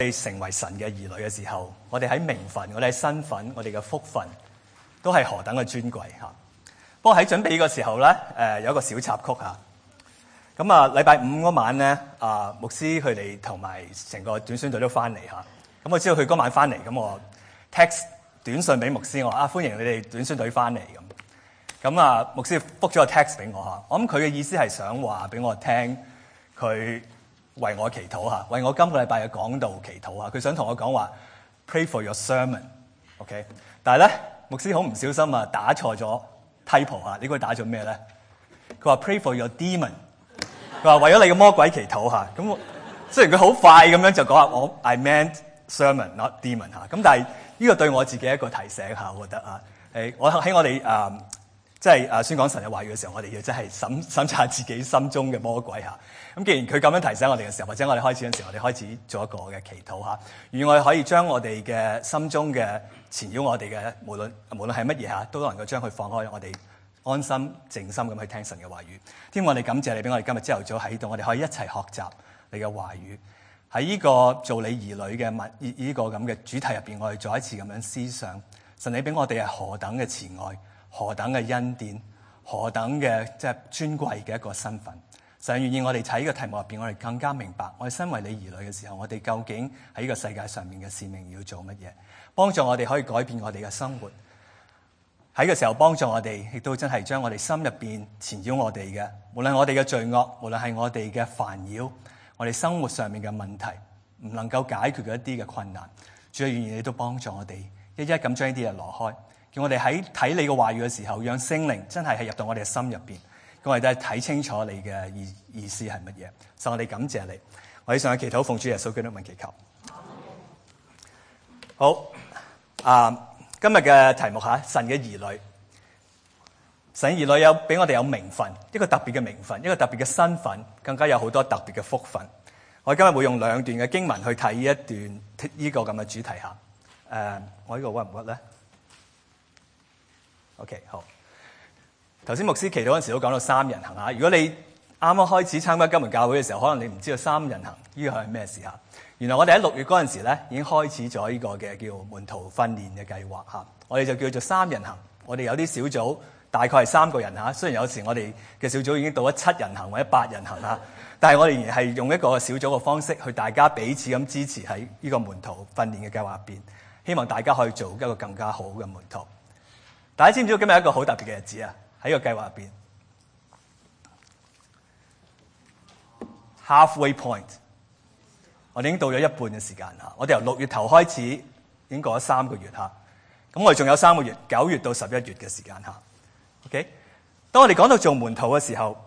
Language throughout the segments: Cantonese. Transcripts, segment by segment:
成為神嘅兒女嘅時候，我哋喺名分、我哋喺身份、我哋嘅福分，都係何等嘅尊貴嚇。不過喺準備嘅時候咧，有一個小插曲嚇。咁啊，禮拜五嗰晚咧，牧師佢哋同埋成個短宣隊都翻嚟嚇。咁我知道佢嗰晚翻嚟，咁我 text 短信俾牧師，我話歡迎你哋短宣隊翻嚟咁。咁啊，牧師覆咗個 text 俾我嚇。我諗佢嘅意思係想話俾我聽，佢為我祈禱嚇，為我今個禮拜嘅講道祈禱嚇。佢想同我講話 ，pray for your sermon，OK？但係咧，牧師好唔小心啊，打錯咗 typo 嚇。呢個打咗咩咧？佢話 pray for your demon。佢話為咗你嘅魔鬼祈禱嚇。咁雖然佢好快咁樣就講話I meant sermon not demon 嚇。咁但係呢個對我自己一個提醒嚇，我覺得啊，我喺我哋即係宣講神嘅話語嘅時候，我哋要真係審查自己心中嘅魔鬼嚇。咁既然佢咁樣提醒我哋嘅時候，或者我哋開始嘅時候，我哋開始做一個嘅祈禱嚇，願我哋可以將我哋嘅心中嘅纏繞我哋嘅，無論係乜嘢嚇，都能夠將佢放開，我哋安心靜心咁去聽神嘅話語。天父，我哋感謝你俾我哋今日朝頭早喺度，我哋可以一齊學習你嘅話語。喺呢個做你兒女嘅呢個咁嘅主題入邊，我哋再一次咁樣思想神，你俾我哋係何等嘅慈愛，何等嘅恩典，何等嘅即係尊貴嘅一個身份。神願意我哋睇呢個題目入邊，我哋更加明白，我哋身為你兒女嘅時候，我哋究竟喺呢個世界上面嘅使命要做乜嘢，幫助我哋可以改變我哋嘅生活。喺個時候幫助我哋，亦都真係將我哋心入邊纏繞我哋嘅，無論我哋嘅罪惡，無論係我哋嘅煩擾，我哋生活上面嘅問題，唔能夠解決嘅一啲嘅困難，主要願意你都幫助我哋，一一咁將呢啲嘢挪開，叫我哋喺睇你嘅話語嘅時候，讓聖靈真係入到我哋嘅心入邊。我哋都係睇清楚你嘅意思係乜嘢，所以我哋感謝你。我哋上去祈禱，奉主耶穌基督名祈求。好，今日嘅題目嚇，神嘅兒女。神兒女俾我哋有名分，一個特別嘅名分，一個特別嘅身份，更加有好多特別嘅福分。我今日會用兩段嘅經文去睇呢一段呢個咁嘅主題嚇。我呢個屈唔屈咧 ？OK， 好。頭先牧師祈禱嗰陣時都講到三人行嚇。如果你啱啱開始參加金門教會嘅時候，可能你唔知道三人行呢個係咩事嚇。原來我哋喺6月嗰陣時咧已經開始咗呢個嘅叫門徒訓練嘅計劃嚇。我哋就叫做三人行。我哋有啲小組大概係3個人嚇。雖然有時我哋嘅小組已經到咗7人行或者8人行嚇，但係我哋仍然係用一個小組嘅方式去大家彼此咁支持喺呢個門徒訓練嘅計劃入邊，希望大家可以做一個更加好嘅門徒。大家知唔知道今日係一個好特別嘅日子啊？喺個計劃入邊 ，halfway point， 我哋已經到咗一半嘅時間嚇。我哋由6月頭開始，已經過咗3個月嚇。咁我哋仲有3個月，9月到11月嘅時間嚇。OK， 當我哋講到做門徒嘅時候，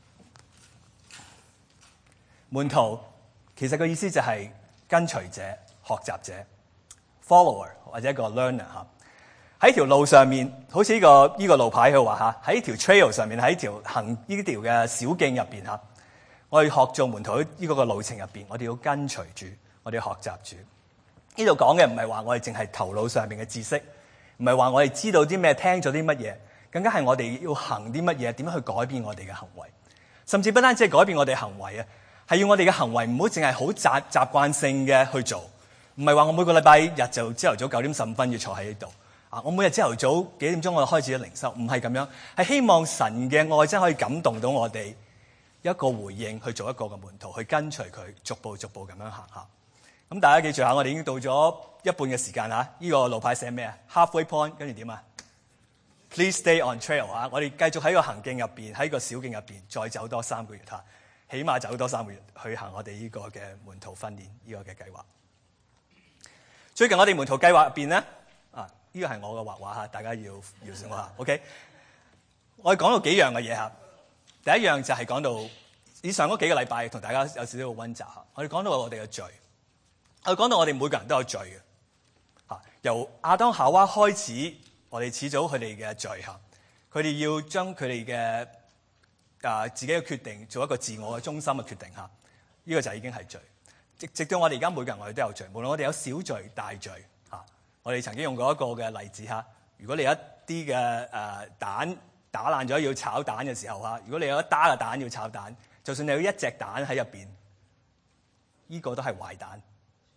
門徒其實個意思就係跟隨者、學習者 （follower） 或者一個 learner 嚇。喺條路上面，好似呢個路牌佢話嚇，喺條 trail 上面，喺條行呢條嘅小徑入邊嚇，我哋學做門徒呢個路程入邊，我哋要跟隨住，我哋要學習住。呢度講嘅唔係話我哋淨係頭腦上面嘅知識，唔係話我哋知道啲咩，聽咗啲乜嘢，更加係我哋要行啲乜嘢，點樣去改變我哋嘅行為，甚至不單止係改變我哋嘅行為啊，係要我哋嘅行為唔好淨係好習慣性嘅去做，唔係話我每個禮拜日就朝頭早9點15分要坐喺呢度。我每日朝頭早幾點鐘我就開始咗靈修，唔係咁樣，係希望神嘅愛真可以感動到我哋一個回應去做一個嘅門徒，去跟隨佢，逐步逐步咁樣行下。咁大家記住下，我哋已經到咗一半嘅時間嚇。呢個路牌寫咩啊 ？Halfway point， 跟住點啊 ？Please stay on trail 嚇。我哋繼續喺個行徑入邊，喺個小徑入邊再走多3個月嚇，起碼走多3個月去行我哋呢個嘅門徒訓練呢個嘅計劃。最近我哋門徒計劃入邊咧。呢個係我嘅畫畫嚇，大家要小心下。OK， 我哋講到幾樣嘅嘢嚇。第一樣就係講到以上嗰幾個禮拜同大家有少少嘅溫習嚇。我哋講到我哋嘅罪，我哋講到我哋每個人都有罪嘅嚇。由亞當夏娃開始，我哋始祖佢哋嘅罪嚇，佢哋要將佢哋嘅自己嘅決定做一個自我嘅中心嘅決定嚇。呢個就已經係罪。直到我哋而家每個人我哋都有罪，無論我哋有小罪大罪。我哋曾經用過一個嘅例子嚇，如果你有一啲嘅蛋打爛咗要炒蛋嘅時候嚇，如果你有一打嘅蛋要炒蛋，就算你有一隻蛋喺入邊，呢個都係壞蛋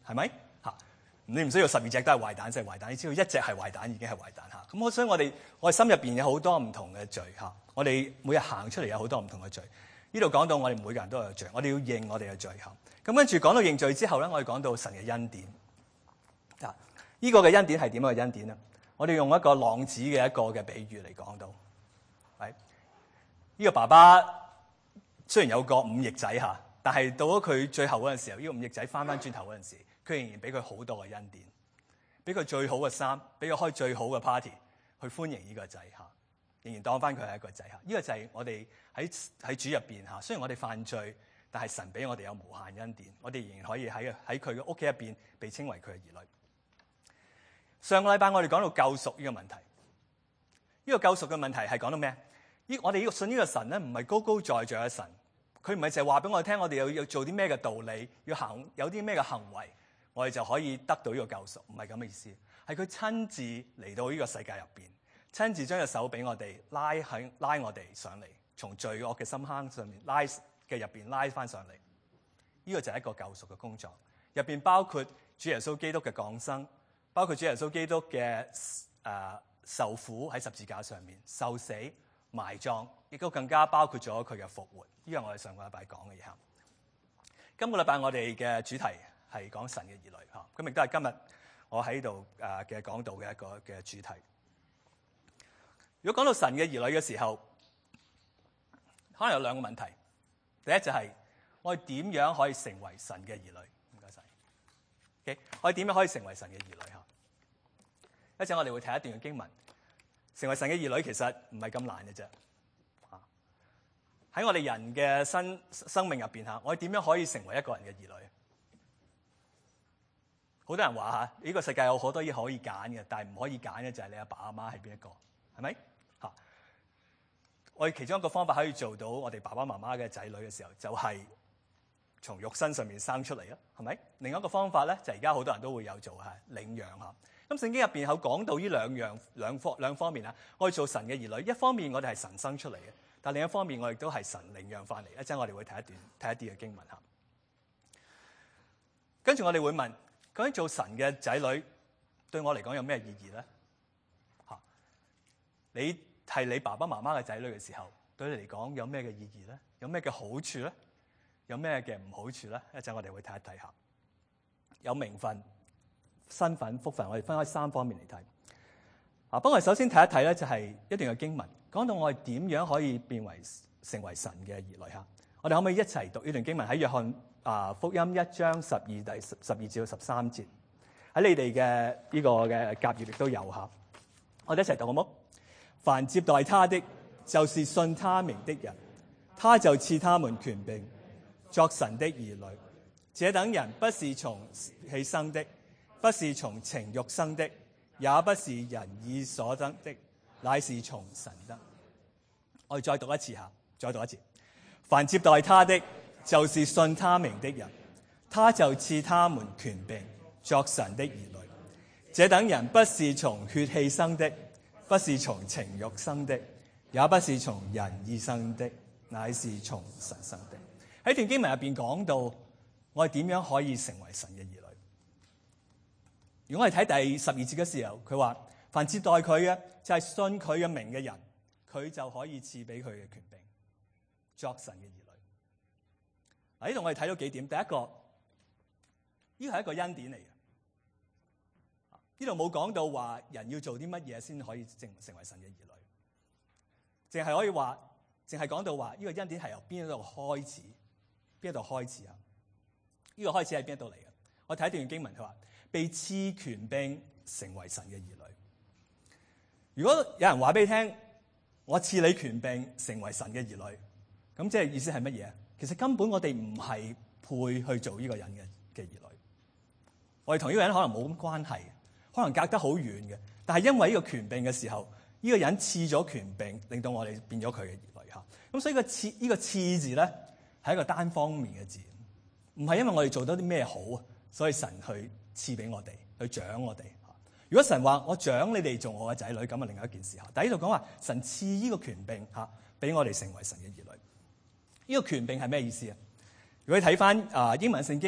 係咪？你唔需要12隻都係壞蛋，即係壞蛋。你知道一隻係壞蛋已經係壞蛋嚇。咁所以我哋心入邊有好多唔同嘅罪嚇。我哋每日行出嚟有好多唔同嘅罪。呢度講到我哋每個人都有罪，我哋要認我哋嘅罪嚇。咁跟住講到認罪之後咧，我哋講到神嘅恩典。呢個嘅恩典係點樣嘅恩典咧？我哋用一個浪子嘅一個嘅比喻嚟講到，係呢個爸爸雖然有個5翼仔嚇，但係到咗佢最後嗰陣時候，呢個5翼仔翻轉頭嗰陣時，佢仍然俾佢好多嘅恩典，俾佢最好嘅衫，俾佢開最好嘅 party 去歡迎呢個仔嚇，仍然當翻佢係一個仔嚇。呢個就係我哋喺主入邊嚇。雖然我哋犯罪，但係神俾我哋有無限恩典，我哋仍然可以喺佢嘅屋企入邊被稱為佢嘅兒女。上個禮拜我哋講到救贖呢個問題，呢個救贖嘅問題係講到咩？我哋要信呢個神咧，唔係高高在上嘅神，佢唔係淨係話俾我哋聽，我哋要做啲咩嘅道理，要行有啲咩嘅行為，我哋就可以得到呢個救贖，唔係咁嘅意思。係佢親自嚟到呢個世界入邊，親自將隻手俾我哋拉我哋上嚟，從罪惡嘅深坑上面拉翻上嚟。呢個就係一個救贖嘅工作，入邊包括主耶穌基督嘅降生。包括主耶穌基督嘅受苦喺十字架上面受死埋葬，亦都更加包括咗佢嘅復活。呢個我哋上個禮拜講嘅嘢。今個禮拜我哋嘅主題係講神嘅兒女嚇，咁亦都係今日我喺度嘅講道嘅一個嘅主題。如果講到神嘅兒女嘅時候，可能有兩個問題。第一就係我哋點樣可以成為神嘅兒女？唔該晒。我哋點樣可以成為神嘅兒女？一陣我哋會睇一段嘅經文，成為神嘅兒女其實唔係咁難嘅啫。喺我哋人嘅生命入邊嚇，我哋點樣可以成為一個人嘅兒女？好多人話嚇，呢個世界有好多嘢可以揀嘅，但係唔可以揀嘅就係你阿爸阿媽係邊一個，係咪？嚇！我哋其中一個方法可以做到我哋爸爸媽媽嘅仔女嘅時候，就係從肉身上面生出嚟啊，係咪？另一個方法咧，就而家好多人都會有做係領養嚇。咁聖經入邊有講到呢兩方面啊，我哋做神嘅兒女，一方面我哋係神生出嚟嘅，但另一方面我亦都係神領養翻嚟。一陣我哋會睇一啲嘅經文嚇。跟住我哋會問，究竟做神嘅仔女對我嚟講有咩意義咧？嚇，你係你爸爸媽媽嘅仔女嘅時候，對你嚟講有咩嘅意義咧？有咩嘅好處咧？有咩嘅唔好處咧？一陣我哋會睇一睇下。有名分、身份、福分，我哋分開3方面嚟睇。不過我哋首先睇一睇咧，就係一段嘅經文，講到我哋點樣可以成為神嘅兒女嚇。我哋可唔可以一齊讀呢段經文？喺約翰福音1章12至13節，喺你哋嘅呢個嘅夾頁亦都有嚇。我哋一齊讀好冇？凡接待他的，就是信他名的人，他就賜他們權柄，作神的兒女。這等人不是從血氣生的，不是從情慾生的，也不是人意所得的，乃是從神得。我哋再讀一次下，再讀一次。凡接待他的，就是信他名的人，他就賜他們權柄，作神的兒女。這等人不是從血氣生的，不是從情慾生的，也不是從人意生的，乃是從神生的。喺段經文入邊講到，我哋點樣可以成為神嘅兒女？如果我哋睇第12節嘅時候，佢話凡接待佢嘅，就係信佢嘅名嘅人，佢就可以賜俾佢嘅權柄，作神嘅兒女。嗱，呢度我哋睇到幾點。第一個，呢個係一個恩典嚟嘅。呢度冇講到話人要做啲乜嘢先可以成為神嘅兒女，淨係講到話呢個恩典係由邊一度開始？邊一度開始啊？呢個開始喺邊一度嚟嘅？我睇一段經文，佢話被賜權柄成為神嘅兒女。如果有人話俾你聽，我賜你權柄成為神嘅兒女，咁即係意思係乜嘢？其實根本我哋唔係配去做呢個人嘅兒女，我哋同呢個人可能冇咁關係，可能隔得好遠嘅。但係因為呢個權柄嘅時候，呢個人賜咗權柄，令到我哋變咗佢嘅兒女嚇。咁所以呢個賜字咧係一個單方面嘅字，唔係因為我哋做到啲咩好啊，所以神去賜俾我哋，去獎我哋。如果神話我獎你哋做我嘅仔女，咁啊另外一件事嚇。但係呢度講話神賜呢個權柄嚇俾我哋成為神嘅兒女。呢個權柄係咩意思啊？如果你睇翻英文聖經下，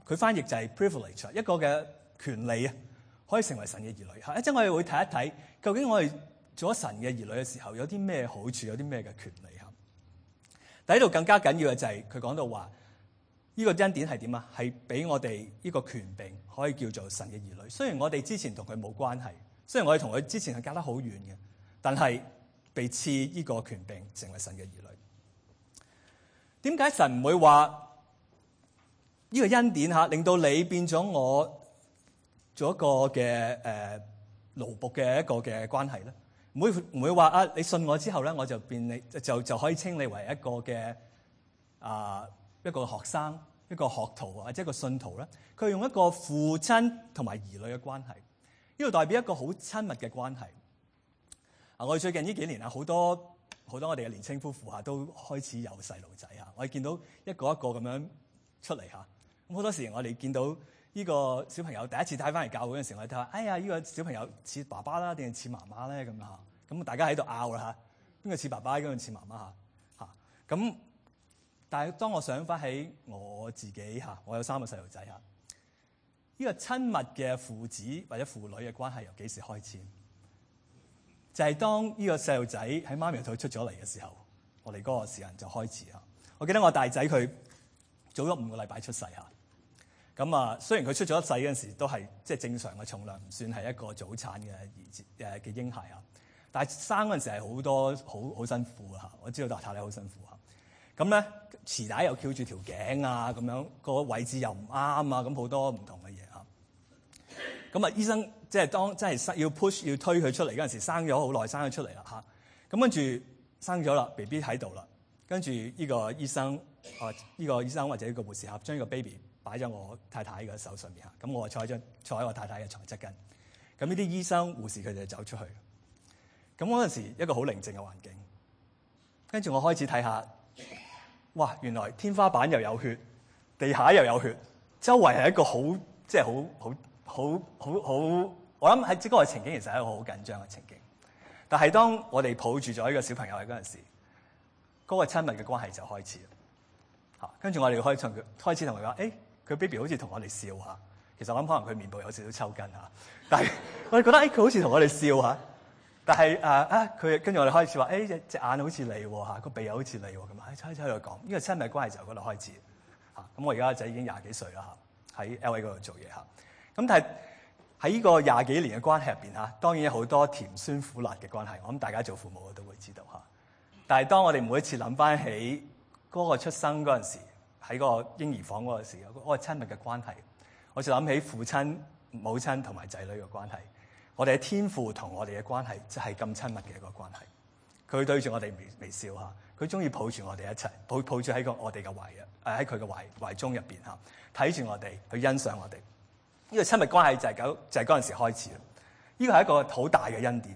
佢翻譯就係 privilege， 一個嘅權利啊，可以成為神嘅兒女。一陣我哋會睇一睇，究竟我哋做咗神嘅兒女嘅時候，有啲咩好處，有啲咩嘅權利嚇。但喺度更加緊要嘅就係佢講到話，呢個恩典係點啊？係俾我哋呢個權柄，可以叫做神嘅兒女。雖然我哋之前同佢冇關係，雖然我哋同佢之前係隔得好遠嘅，但係被賜呢個權柄，成為神嘅兒女。點解神唔會話呢個恩典嚇令到你變咗我做一個嘅奴僕嘅一個嘅關係咧？唔會話啊！你信我之後咧，我就變你就可以稱你為一個嘅一個學生、一個學徒或者一個信徒咧。佢用一個父親同埋兒女嘅關係，呢度代表一個好親密嘅關係。我哋最近呢幾年啊，好多我哋嘅年青夫婦都開始有細路仔嚇。我哋見到一個一個咁樣出嚟嚇。咁好多時我哋見到呢個小朋友第一次帶翻嚟教會嗰陣時候，我哋睇下，哎呀，呢個小朋友似爸爸啦，定係似媽媽咧咁嚇。咁大家喺度拗啦嚇，邊個似爸爸，邊個似媽媽嚇。咁但係當我想翻起我自己嚇，我有3個細路仔嚇。呢個親密嘅父子或者父女嘅關係由幾時開始？就係當呢個細路仔喺媽咪肚出咗嚟嘅時候，我哋嗰個時間就開始嚇。我記得我大仔佢早咗5個禮拜出世嚇。咁啊，雖然佢出咗世嗰陣時都係即係正常嘅重量，唔算係一個早產嘅嬰孩啊。但係生嗰陣時係好多好辛苦嚇。我知道大太太好辛苦嚇。咁咧臍帶又翹住條頸啊，咁樣個位置又唔啱啊，咁好多唔同嘅嘢嚇。咁啊，醫生即係當真係要 push 要推佢出嚟嗰陣時，生咗好耐，生咗出嚟啦嚇。咁跟住生咗啦 ，BB 喺度啦。跟住呢個醫生呢個醫生或者呢個護士將呢個 baby 擺咗我太太嘅手上面嚇。咁我坐喺我太太嘅床側跟。咁呢啲醫生護士佢哋就走出去。咁嗰陣時一個好寧靜嘅環境。跟住我開始睇下，哇！原來天花板又有血，地下又有血，周圍係一個好即係好，我諗喺嗰個情景其實係一個好緊張嘅情景。但係當我哋抱住咗呢個小朋友喺嗰陣時，嗰個親密嘅關係就開始啦。跟住我哋開始同佢話，佢 baby 好似同我哋笑下。其實我諗可能佢面部有少少抽筋嚇，但係我哋覺得佢好似同我哋笑下。但係佢跟住我哋開始話，隻眼好似你喎嚇，個鼻又好似你喎咁，喺度講呢個親密關係就嗰度開始嚇。咁我而家個仔已經20幾歲啦嚇，喺 LA 嗰度做嘢嚇。咁但係喺呢個20幾年嘅關係入邊嚇，當然有好多甜酸苦辣嘅關係。我諗大家做父母嘅都會知道嚇。但係當我哋每一次諗翻起嗰個出生嗰陣時，喺個嬰兒房嗰陣時，嗰個親密嘅關係，我就諗起父親、母親同埋仔女嘅關係。我哋嘅天父同我哋嘅關係就係咁親密嘅一個關係。佢對住我哋微笑嚇，佢中意抱住我哋一齊，抱住喺我哋嘅懷喺佢嘅懷中入邊嚇，睇住我哋，去欣賞我哋。呢個親密關係就係嗰陣時開始啦。呢個係一個好大嘅恩典。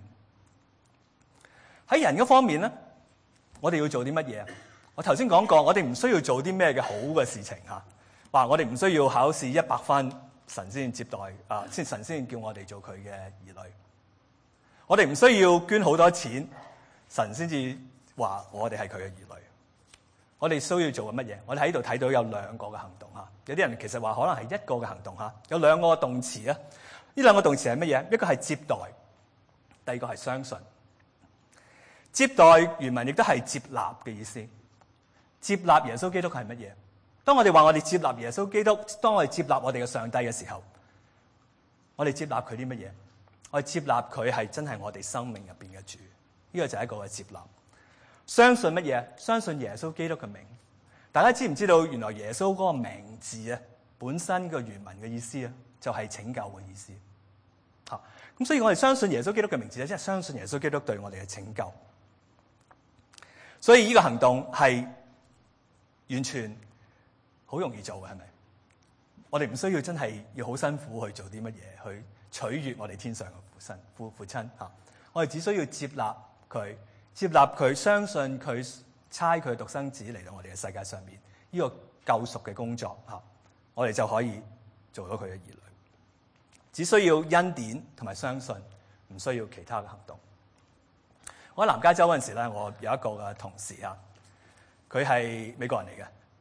喺人嗰方面咧，我哋要做啲乜嘢啊？我頭先講過，我哋唔需要做啲咩嘅好嘅事情嚇。話我哋唔需要考試100分。神先接待神先叫我哋做佢嘅兒女。我哋唔需要捐好多錢，神先至話我哋係佢嘅兒女。我哋需要做緊乜嘢？我哋喺度睇到有2個嘅行動嚇。有啲人其實話可能係1個嘅行動嚇。有2個動詞啊。呢2個動詞係乜嘢？一個係接待，第二個係相信。接待原文亦都係接納嘅意思。接納耶穌基督係乜嘢？當我哋話我哋接納耶穌基督，當我哋接納我哋嘅上帝嘅時候，我哋接納佢啲乜嘢？我哋接納佢係真係我哋生命入邊嘅主，呢個就係一個嘅接納。相信乜嘢？相信耶穌基督嘅名。大家知唔知道原來耶穌嗰個名字啊，本身個原文嘅意思啊，就係拯救嘅意思。咁所以我哋相信耶穌基督嘅名字咧，即係相信耶穌基督對我哋嘅拯救。所以呢個行動係完全好容易做嘅，係咪？我哋唔需要真係要好辛苦去做啲乜嘢去取悅我哋天上嘅父親嚇。我哋只需要接納佢，相信佢差佢獨生子嚟到我哋嘅世界上面呢個救贖嘅工作嚇，我哋就可以做到佢嘅兒女。只需要恩典同埋相信，唔需要其他嘅行動。我喺南加州嗰陣時咧，我有一個嘅同事啊，佢係美國人嚟嘅。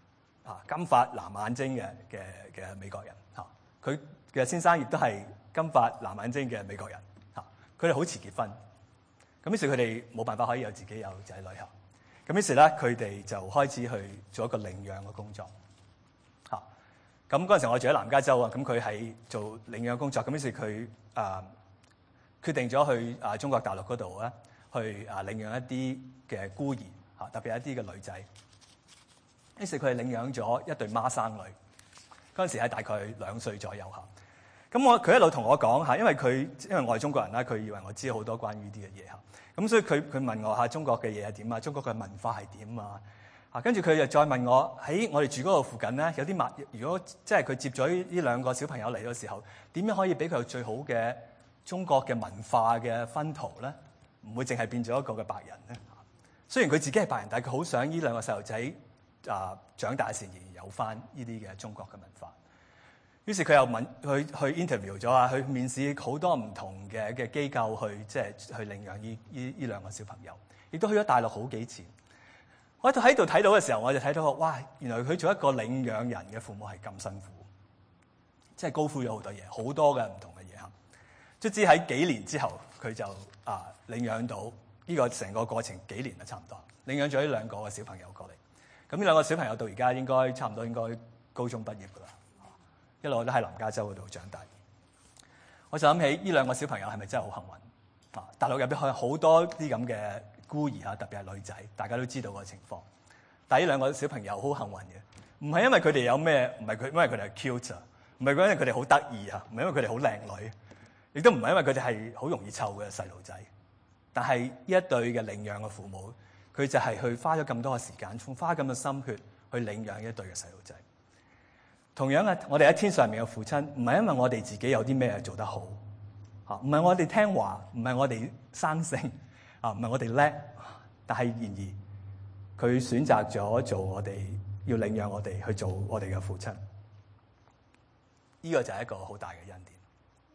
金髮藍眼睛嘅美國人嚇，佢嘅先生亦都係金髮藍眼睛嘅美國人嚇，佢哋好遲結婚，咁於是佢哋冇辦法可以自己有仔女嚇，咁於是咧佢哋就開始去做一個領養嘅工作嚇，咁嗰陣時我住喺南加州啊，咁佢喺做領養工作，咁於是佢決定咗去中國大陸嗰度咧，去領養一啲嘅孤兒嚇，特別係一啲嘅女仔。於是佢係領養咗一對孖生女，嗰陣時係大概2歲左右嚇。咁佢一路同我講嚇，因為我係中國人啦，佢以為我知好多關於呢啲嘅嘢嚇。咁所以佢問我嚇中國嘅嘢係點啊，中國嘅文化係點啊嚇。跟住佢又再問我喺我哋住嗰度附近咧有啲如果即係佢接咗呢2個小朋友嚟嘅時候，點樣可以俾佢有最好嘅中國嘅文化嘅薰陶咧？唔會淨係變咗一個嘅白人咧。雖然佢自己係白人，但係佢好想呢2個細路仔長大時仍然有翻呢啲嘅中國嘅文化。於是佢又去 interview 咗啊，去面試好多唔同嘅機構去領養呢2個小朋友，亦都去咗大陸好幾次。我喺度睇到嘅時候，我就睇到哇，原來佢做一個領養人嘅父母係咁辛苦，即係高呼咗好多嘢，好多嘅唔同嘅嘢嚇。卒之喺幾年之後，佢就領養到呢個成個過程幾年啦，差唔多領養咗呢2個嘅小朋友過嚟。咁呢2個小朋友到而家應該差唔多應該高中畢業噶啦，一路都喺南加州嗰度長大。我就諗起呢2個小朋友係咪真係好幸運？大陸入邊有好多啲咁嘅孤兒啊，特別係女仔，大家都知道個情況。但係呢2個小朋友好幸運嘅，唔係因為佢哋有咩，唔係因為佢哋係 cute 啊，唔係因為佢哋好得意啊，唔係因為佢哋好靚女，亦都唔係因為佢哋係好容易湊嘅細路仔。但係呢一對嘅領養嘅父母，佢就係去花咗咁多嘅時間，花咁嘅心血去領養一對嘅細路仔。同樣嘅，我哋喺天上面嘅父親，唔係因為我哋自己有啲咩做得好，唔係我哋聽話，唔係我哋生性，唔係我哋叻，但係然而佢選擇咗做我哋要領養我哋去做我哋嘅父親。呢個就係一個好大嘅恩典。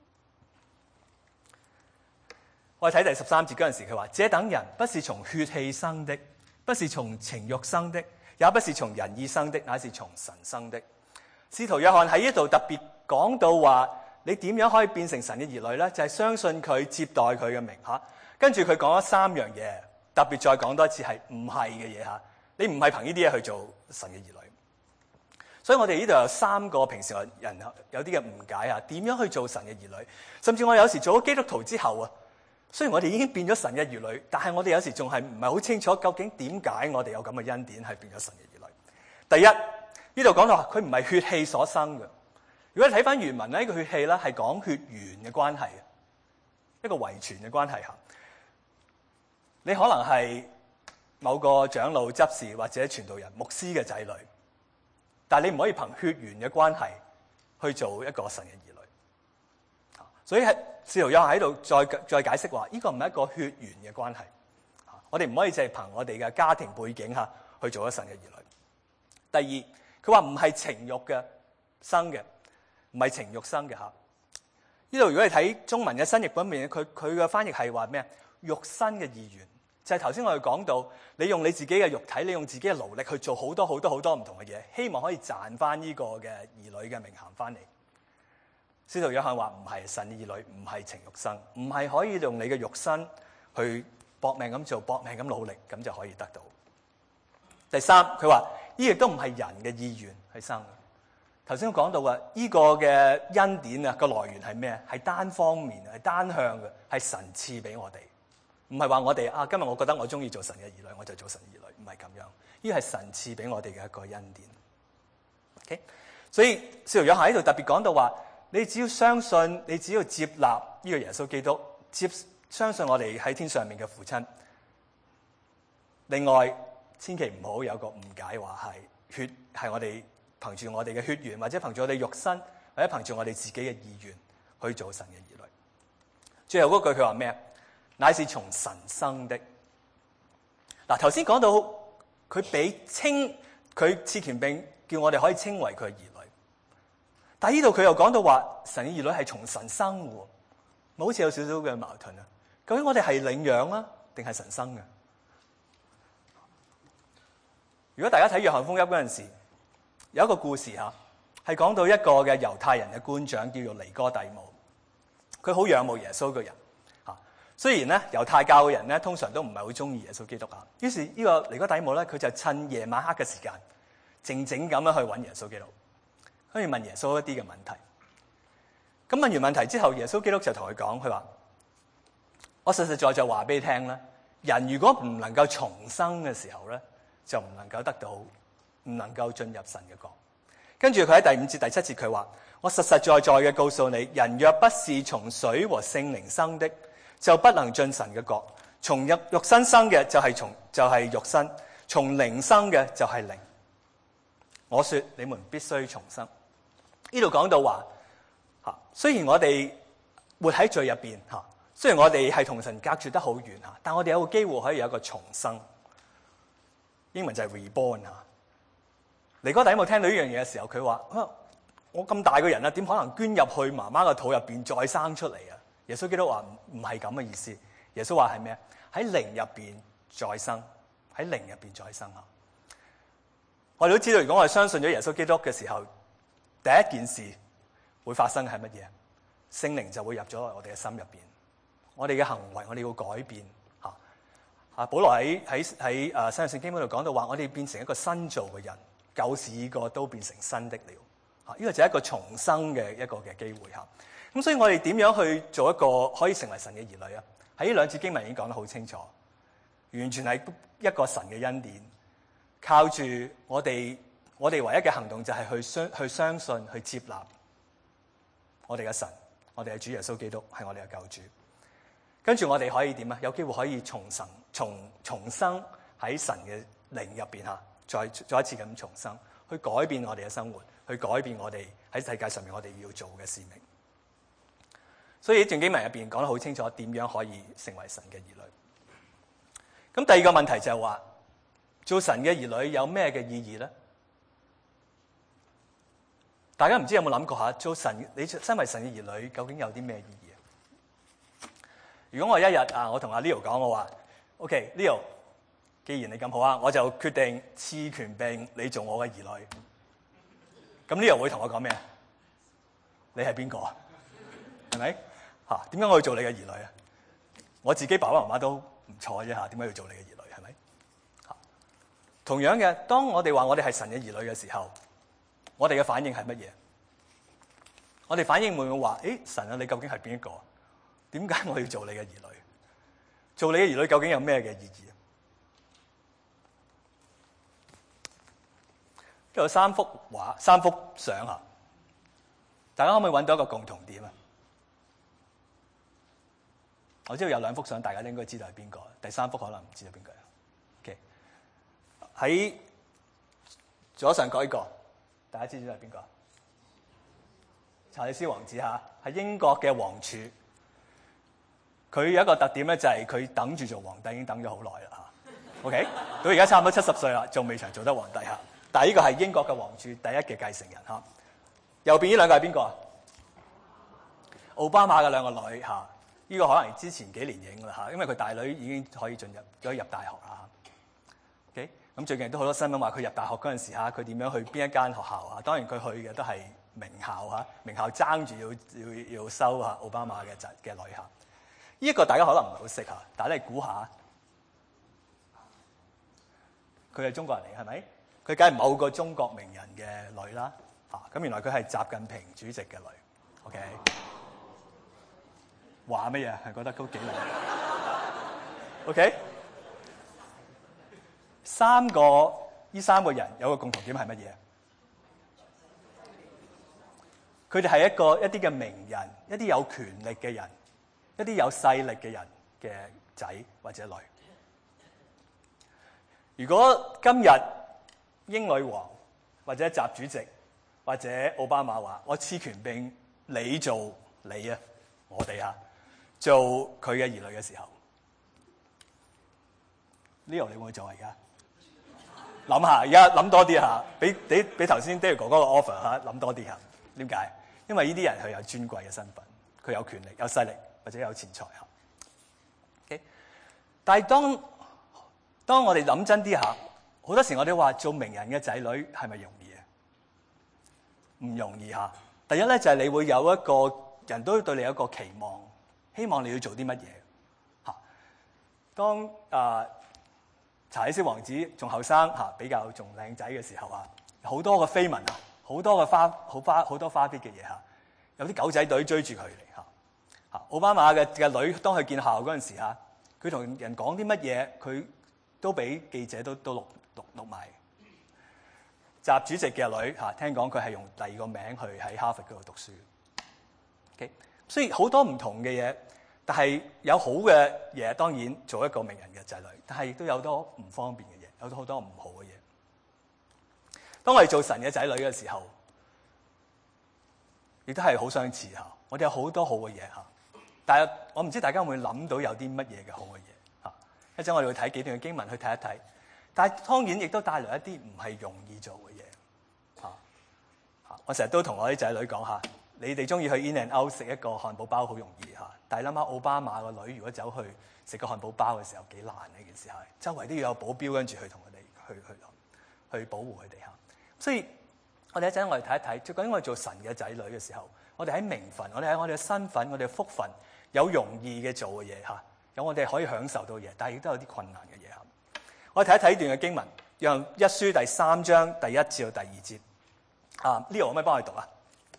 我哋睇第13節嗰陣時，佢話：這等人不是從血氣生的，不是從情慾生的，也不是從人意生的，乃是從神生的。使徒約翰喺呢度特別講到話，你點樣可以變成神嘅兒女呢？就係相信佢，接待佢嘅名嚇。跟住佢講咗3樣嘢，特別再講多一次係唔係嘅嘢嚇。你唔係憑呢啲嘢去做神嘅兒女。所以我哋呢度有3個平時人有啲嘅誤解啊，點樣去做神嘅兒女？甚至我有時做咗基督徒之後啊。雖然我哋已經變咗神嘅兒女，但係我哋有時仲係唔係好清楚究竟點解我哋有咁嘅恩典係變咗神嘅兒女。第一，呢度講到話佢唔係血氣所生嘅。如果你睇翻原文咧，呢個血氣咧係講血緣嘅關係，一個遺傳嘅關係嚇。你可能係某個長老、執事或者傳道人、牧師嘅仔女，但係你唔可以憑血緣嘅關係去做一個神嘅兒女。所以喺使徒約翰喺度再解釋話，呢個唔係一個血緣嘅關係。我哋唔可以淨係憑我哋嘅家庭背景下去做咗神嘅兒女。第二，佢話唔係情慾嘅生嘅，唔係情慾生嘅嚇。呢度如果你睇中文嘅新譯本面，佢嘅翻譯係話咩？肉身嘅意願，就係頭先我哋講到，你用你自己嘅肉體，你用自己嘅勞力去做好多唔同嘅嘢，希望可以賺翻呢個嘅兒女嘅名銜翻嚟。使徒約翰話唔係神嘅兒女，唔係情慾生，唔係可以用你嘅肉身去搏命咁做，搏命咁努力，咁就可以得到。第三，佢話呢亦都唔係人嘅意願去生。頭先講到話呢個嘅恩典啊，個來源係咩？係單方面，係單向嘅，係神賜俾我哋，唔係話我哋今日我覺得我中意做神嘅兒女，我就做神嘅兒女，唔係咁樣。呢係神賜俾我哋嘅一個恩典。OK， 所以使徒約翰喺度特別講到話，你只要相信，你只要接納呢個耶穌基督，相信我哋喺天上面嘅父親。另外，千祈唔好有個誤解，話係我哋憑住我哋嘅血緣，或者憑住我哋肉身，或者憑住我哋自己嘅意願去做神嘅兒女。最後嗰句佢話咩？乃是從神生的。嗱，頭先講到佢佢賜權柄叫我哋可以稱為佢嘅兒女。但係呢度佢又講到話，神嘅兒女係從神生嘅，咪好似有少少嘅矛盾啊？究竟我哋係領養啊，定係神生嘅？如果大家睇約翰福音嗰陣時， 有一個故事嚇，係講到一個嘅猶太人嘅官長叫做尼哥底母，佢好仰慕耶穌嘅人嚇。雖然咧猶太教嘅人咧通常都唔係好中意耶穌基督啊，於是呢個尼哥底母咧佢就趁夜晚黑嘅時間，靜靜咁樣去揾耶穌基督，跟住問耶穌一啲嘅問題。咁問完問題之後，耶穌基督就同佢講，佢話：我實實在在話俾你聽啦，人如果唔能夠重生嘅時候咧，就唔能夠得到，唔能夠進入神嘅國。跟住佢喺第5節、第7節佢話：我實實在在嘅告訴你，人若不是從水和聖靈生的，就不能進神嘅國。從肉身生嘅就係肉身，從靈生嘅就係靈。我說你們必須重生。呢度講到話，雖然我哋活喺罪入邊，雖然我哋係同神隔絕得好遠，但我哋有個機會可以有一個重生。英文就係 reborn。尼哥底母聽到呢樣嘢嘅時候，佢話：我咁大個人啦，點可能捐入去媽媽個肚入邊再生出嚟啊？耶穌基督話唔係咁嘅意思。耶穌話係咩？喺靈入邊再生，喺靈入邊再生。我哋都知道，如果我哋相信咗耶穌基督嘅時候，第一件事會發生嘅係乜嘢？聖靈就會入咗我哋嘅心入邊，我哋嘅行為我哋要改變。保羅喺新約聖經嗰度講到話，我哋變成一個新造嘅人，舊事已過，都變成新的了。呢個就係一個重生嘅一個嘅機會。咁所以我哋點樣去做一個可以成為神嘅兒女啊？喺呢兩節經文已經講得好清楚，完全係一個神嘅恩典，靠住我哋唯一嘅行動就係去相信、去接納我哋嘅神，我哋嘅主耶穌基督係我哋嘅救主。跟住我哋可以點啊？有機會可以重生喺神嘅靈入邊再一次咁重生，去改變我哋嘅生活，去改變我哋喺世界上面我哋要做嘅使命。所以呢段經文入邊講得好清楚，點樣可以成為神嘅兒女。咁第二個問題就係話，做神嘅兒女有咩嘅意義咧？大家唔知有冇諗過下，你身為神嘅兒女究竟有啲咩意義？如果我一日我同阿 Leo 講，我話 OK Leo， 既然你咁好啊，我就決定賜權柄你做我嘅兒女。咁 Leo 會同我講咩？你係邊個啊？係咪？點解我要做你嘅兒女啊？我自己爸爸媽媽都唔錯啫，點解要做你嘅兒女？係咪？同樣嘅，當我哋話我哋係神嘅兒女嘅時候，我哋嘅反應係乜嘢？我哋反應會唔會話：神啊，你究竟係邊一個？點解我要做你嘅兒女？做你嘅兒女究竟有咩嘅意義？有三幅相啊，大家可唔可以揾到一個共同點啊？我知道有兩幅相，大家應該知道係邊個。第三幅可能唔知道邊個。OK， 喺左上角呢個，大家知唔知係邊個？查理斯王子係英國嘅王儲。佢有一個特點咧，就係佢等住做皇帝已經等咗好耐啦。OK， 到而家差唔多70歲啦，仲未曾做得皇帝。但係呢個係英國嘅王儲第一嘅繼承人。右邊呢兩個係邊個啊？奧巴馬嘅兩個女。呢個可能之前幾年影啦，因為佢大女已經可以入大學啦。OK， 咁最近都好多新聞話佢入大學嗰陣時佢點樣去邊一間學校。當然佢去嘅都係名校。名校爭住要收奧巴馬嘅女。呢一個大家可能唔係好識，但係你估下，佢係中國人嚟，係咪？佢梗係某個中國名人嘅女啦。咁原來佢係習近平主席嘅女。OK， 話乜嘢？係覺得都幾靚。OK， 呢三個人有個共同點係乜嘢？佢哋係一啲嘅名人，一啲有權力嘅人，一啲有勢力嘅人嘅仔或者女。如果今日英女王或者習主席或者奧巴馬話：我賜權柄你做我哋做佢嘅兒女嘅時候，呢個你會唔會做啊？而家諗下，而家諗多啲下，俾頭先 David 哥哥個 offer 諗多啲下。點解？因為呢啲人佢有尊貴嘅身份，佢有權力、有勢力或者有錢財。Okay? 但係當我哋諗真啲下，好多時我哋話做名人嘅仔女係咪容易啊？ 唔容易嚇。第一咧就係你會有一個人都對你有一個期望，希望你要做啲乜嘢嚇。當查理斯王子仲後生嚇，比較仲靚仔嘅時候啊，好多個緋聞啊，好多個好多花邊嘅嘢嚇，有啲狗仔隊追住佢嚟嚇。奧巴馬嘅女當佢見校嗰陣時嚇，佢同人講啲乜嘢，佢都俾記者都錄埋。習主席嘅女嚇，聽講佢係用第二個名去喺哈佛嗰度讀書。Okay? 所以好多唔同嘅嘢，但係有好嘅嘢，當然做一個名人嘅仔女，但係亦都有好多唔方便嘅嘢，有好多唔好嘅嘢。當我哋做神嘅仔女嘅時候，亦都係好相似嚇。我哋有好多好嘅嘢嚇，但係我唔知大家會唔會諗到有啲乜嘢嘅好嘅嘢嚇。一陣我哋會睇幾段嘅經文去睇一睇，但係當然亦都帶來一啲唔係容易做嘅嘢嚇。我成日都同我啲仔女講嚇，你哋中意去 In and Out 食一個漢堡包好容易嚇，但係諗下奧巴馬個女如果走去食個漢堡包嘅時候幾難呢件事係，周圍都要有保鏢跟住去同佢哋去保護佢哋嚇。所以我哋一陣我哋睇一睇，究竟我哋做神嘅仔女嘅時候，我哋喺名分，我哋喺我哋嘅身份，我哋嘅福分，有容易嘅做嘅嘢嚇，有我哋可以享受到嘅嘢，但係亦都有啲困難嘅嘢嚇。我哋睇一睇呢段嘅經文，讓一書第3章第1至到第2節。Leo 可唔可以幫我哋讀啊？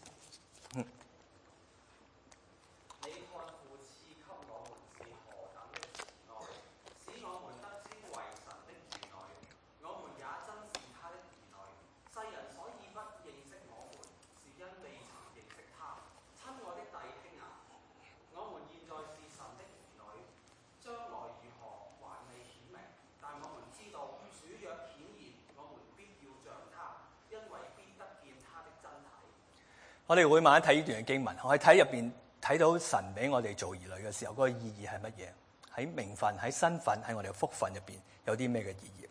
我哋會慢慢睇呢段嘅經文，我哋睇入邊睇到神俾我哋做兒女嘅時候，嗰個意義係乜嘢？喺名分、喺身份、喺我哋嘅福分入邊有啲咩嘅意義？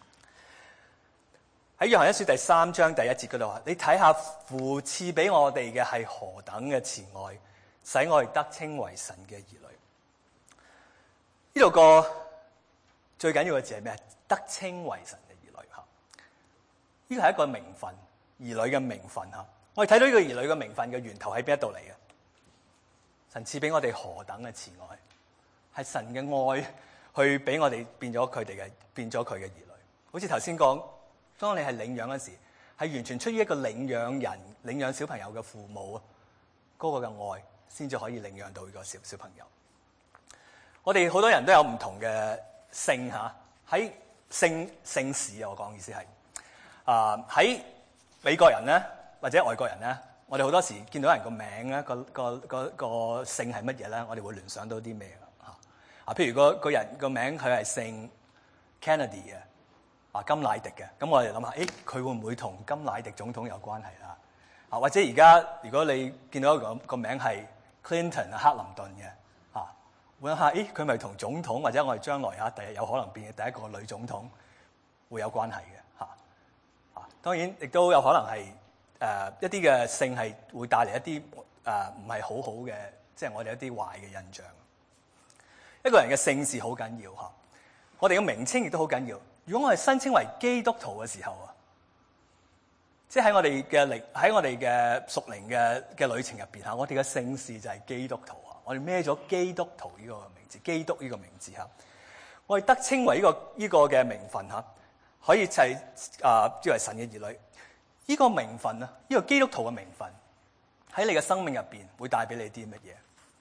喺約翰一書第3章第1節嗰度話：你睇下父賜俾我哋嘅係何等嘅慈愛，使我哋得稱為神嘅兒女。呢度個最緊要嘅字係咩？得稱為神嘅兒女嚇。呢個係一個名分，兒女嘅名分嚇。我哋睇到呢個兒女嘅名分嘅源頭喺邊一度嚟嘅？神賜俾我哋何等嘅慈愛，係神嘅愛去俾我哋變咗佢嘅兒女。好似頭先講，當你係領養嗰時，係完全出於一個領養人領養小朋友嘅父母嗰個嘅愛，先至可以領養到呢個小朋友。我哋好多人都有唔同嘅姓嚇，喺姓氏啊，我講意思係喺美國人咧，或者外國人咧，我哋好多時見到人個名咧，個姓係乜嘢咧？我哋會聯想到啲咩啊？譬如個人個名佢係姓 Kennedy 嘅，甘迺迪嘅，咁我哋諗下，佢會唔會同甘迺迪總統有關係啦？或者而家如果你見到個名係 Clinton 克林頓嘅，會諗下，佢咪同總統或者我哋將來第日有可能變嘅第一個女總統會有關係嘅嚇？當然亦都有可能係。一啲嘅姓係會帶嚟一啲唔係好好嘅，即係我哋一啲壞嘅印象。一個人嘅姓氏好緊要嚇，我哋嘅名稱亦都好緊要。如果我哋申稱為基督徒嘅時候啊，即係喺我哋嘅屬靈嘅旅程入邊嚇，我哋嘅姓氏就係基督徒啊。我哋孭咗基督徒呢個名字，基督呢個名字嚇，我哋得稱為呢個嘅名分嚇，可以就係作為神嘅兒女。呢個名分啊，呢個基督徒嘅名分喺你嘅生命入邊會帶俾你啲乜嘢？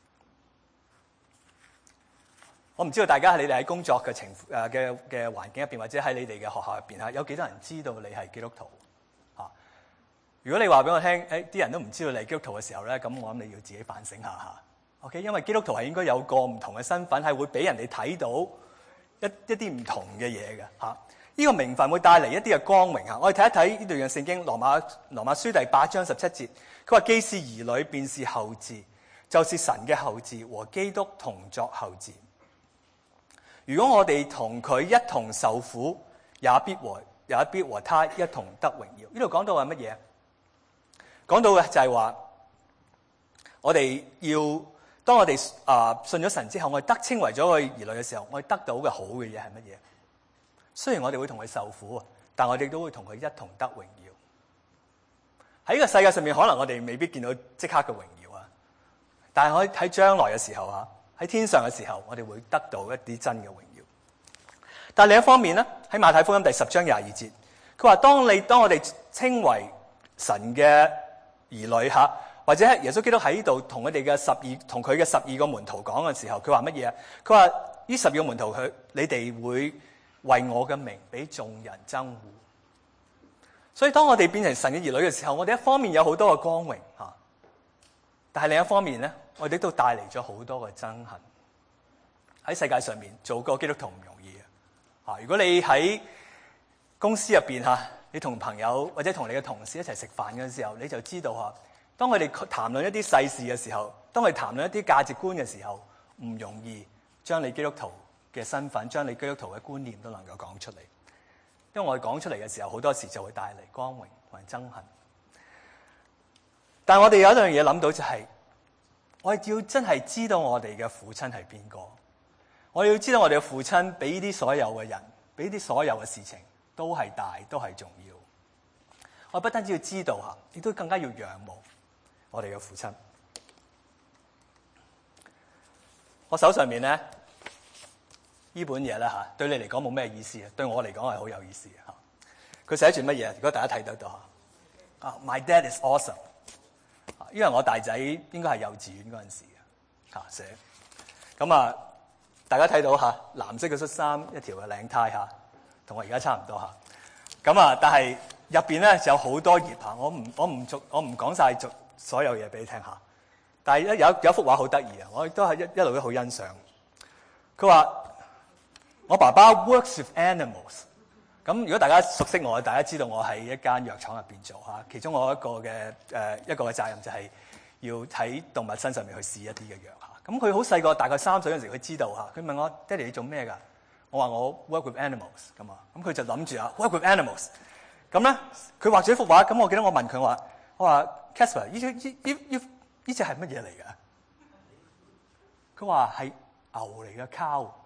我唔知道大家喺你哋喺工作嘅嘅環境入邊，或者喺你哋嘅學校入邊有幾多人知道你係基督徒啊？如果你話俾我聽，啲人都唔知道你係基督徒嘅時候咧，咁我諗你要自己反省下嚇。OK， 因為基督徒係應該有個唔同嘅身份，係會俾人哋睇到一啲唔同嘅嘢嘅嚇。呢個名分會帶嚟一啲嘅光榮啊！我哋睇一睇呢段嘅聖經，羅馬書第8章17節，佢話既是兒女，便是後嗣，就是神嘅後嗣，和基督同作後嗣。如果我哋同佢一同受苦，也必和他一同得榮耀。呢度講到係乜嘢？講到嘅就係話，我哋當我哋信咗神之後，我哋得稱為咗佢兒女嘅時候，我哋得到嘅好嘅嘢係乜嘢？雖然我哋會同佢受苦，但我哋都會同佢一同得榮耀。 喺呢個世界上面，可能我哋未必見到即刻嘅榮耀啊，但係我喺將來嘅時候啊，喺天上嘅時候，我哋會得到一啲真嘅榮耀。但係另一方面咧，喺馬太福音第10章22節，佢話當我哋稱為神嘅兒女吓，或者耶穌基督喺呢度同佢嘅12個門徒講嘅時候，佢話乜嘢啊？佢話呢12個門徒你哋會為我嘅名俾眾人憎惡。所以當我哋變成神嘅兒女嘅時候，我哋一方面有好多嘅光榮吓，但係另一方面咧，我哋都帶嚟咗好多嘅憎恨。喺世界上面做個基督徒唔容易啊！如果你喺公司入邊吓，你同朋友或者同你嘅同事一齊食飯嘅時候，你就知道吓，當佢哋談論一啲世事嘅時候，當佢哋談論一啲價值觀嘅時候，唔容易將你基督徒嘅身份、將你基督徒嘅觀念都能夠講出嚟。因為我哋講出嚟嘅時候，好多時就會帶嚟光榮同埋憎恨。但係我哋有一樣嘢諗到就係，我哋要真係知道我哋嘅父親係邊個。我哋要知道我哋嘅父親比呢啲所有嘅人，比呢啲所有嘅事情都係大，都係重要。我不單止要知道吓，亦都更加要仰慕我哋嘅父親。我手上面咧，呢本嘢咧吓，對你嚟講冇咩意思啊，對我嚟講係好有意思吓。佢寫住乜嘢？如果大家睇得到吓，My dad is awesome。因為我大仔應該係幼稚園嗰陣時吓寫。咁啊，大家睇到吓，藍色嘅恤衫，一條嘅領呔吓，同我而家差唔多吓。咁啊，但係入邊咧就有好多頁吓，我唔講晒所有嘢俾你聽吓。但係有一幅畫好得意啊，我亦都係一路都好欣賞。佢話我爸爸 works with animals。咁如果大家熟悉我，大家知道我喺一間藥廠入邊做吓，其中我一個嘅責任就係要喺動物身上面去試一啲嘅藥吓。咁佢好細個，大概3歲嗰陣時，佢知道吓。佢問我：爹哋你做咩㗎？我話我 work with animals 咁啊。咁佢就諗住啊 work with animals。咁咧，佢畫咗一幅畫。咁我記得我問佢話：我話 Casper， 呢隻係乜嘢嚟㗎？佢話係牛嚟嘅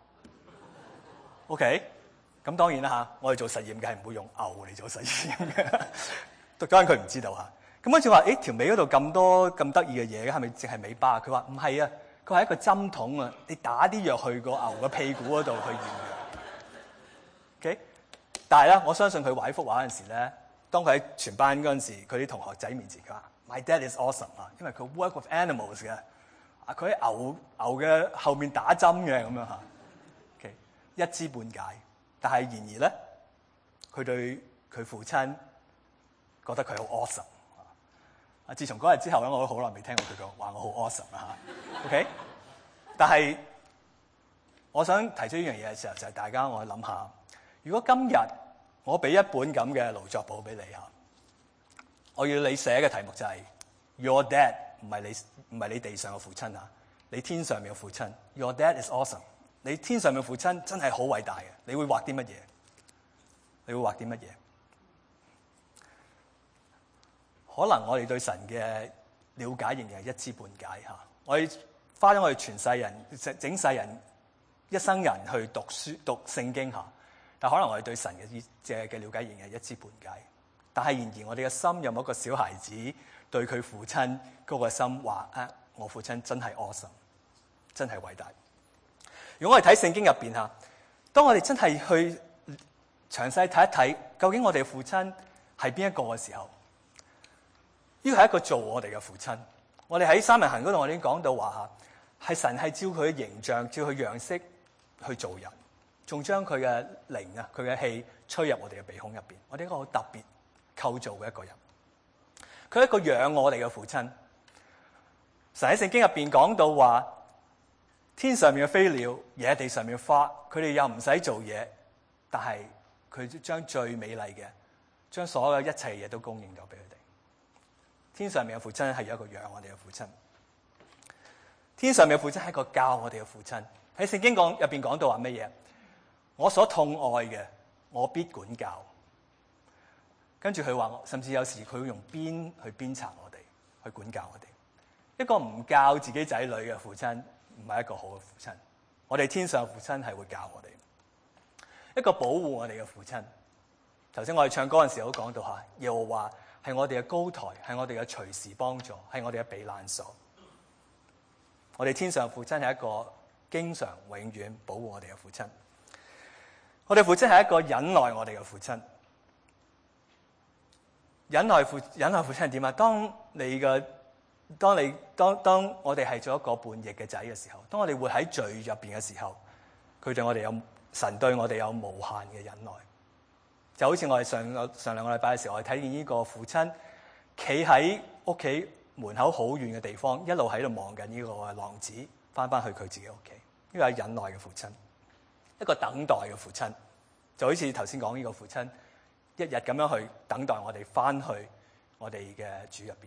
cow。OK。咁當然啦嚇，我哋做實驗嘅係唔會用牛嚟做實驗嘅。當然佢唔知道嚇。咁跟住話：條尾嗰度咁多咁得意嘅嘢嘅，係咪淨係尾巴？佢話唔係啊，佢係一個針筒啊，你打啲藥去個牛嘅屁股嗰度去驗藥。OK， 但係咧，我相信佢畫呢幅畫嗰陣時咧，當佢喺全班嗰陣時，佢啲同學仔面前佢話 My dad is awesome 啊，因為佢 work with animals 嘅，佢喺牛嘅後面打針嘅咁樣嚇。OK， 一知半解。但係然而咧，佢對佢父親覺得佢好 awesome 啊！自從嗰日之後咧，我都好耐未聽過佢講話我好 awesome 啦嚇。OK， 但係我想提出呢樣嘢嘅時候，就係大家我諗下，如果今日我俾一本咁嘅勞作簿俾你嚇，我要你寫嘅題目就係 Your dad， 唔係你地上嘅父親啊，你天上面嘅父親。Your dad is awesome。你天上嘅父親真係好偉大嘅，你會畫啲乜嘢？你會畫啲乜嘢？可能我哋對神嘅了解仍然係一知半解嚇。我哋花咗我哋全世人整世人一生人去讀書讀聖經嚇，但可能我哋對神嘅了解仍然係一知半解。但係然而我哋嘅心有冇一個小孩子對佢父親嗰個心話我父親真係 awesome， 真係偉大。如果我哋睇聖經入邊嚇，當我哋真係去詳細睇一睇，究竟我哋嘅父親係邊一個嘅時候，呢個係一個做我哋嘅父親。我哋喺三人行嗰度，我哋已經講到話嚇，係神係照佢嘅形象、照佢樣式去做人，仲將佢嘅靈啊、佢嘅氣吹入我哋嘅鼻孔入邊。我哋一個好特別構造嘅一個人，佢係一個養我哋嘅父親。神喺聖經入邊講到話，天上面嘅飛鳥，野地上面嘅花，佢哋又唔使做嘢，但係佢將最美麗嘅，將所有一切嘢都供應咗俾佢哋。天上面嘅父親係有一個養我哋嘅父親，天上面嘅父親係一個教我哋嘅父親。喺聖經入邊講到話乜嘢？我所痛愛嘅，我必管教。跟住佢話，甚至有時佢會用鞭去鞭策我哋，去管教我哋。一個唔教自己仔女嘅父親，唔係一個好嘅父親。我哋天上嘅父親係會教我哋，一個保護我哋嘅父親。頭先我哋唱歌嘅時候都講到嚇，耶和華係我哋嘅高台，係我哋嘅隨時幫助，係我哋嘅避難所。我哋天上父親係一個經常永遠保護我哋嘅父親。我哋父親係一個忍耐我哋嘅父親。忍耐父親係點啊？當我哋係做一個叛逆嘅仔嘅時候，當我哋活喺罪入邊嘅時候，神對我哋有無限嘅忍耐。就好似我哋上兩個禮拜嘅時候，我哋睇見呢個父親企喺屋企門口好遠嘅地方，一路喺度望緊呢個浪子翻去佢自己屋企。呢個係忍耐嘅父親，一個等待嘅父親，就好似頭先講呢個父親一日咁樣去等待我哋翻去我哋嘅主入邊。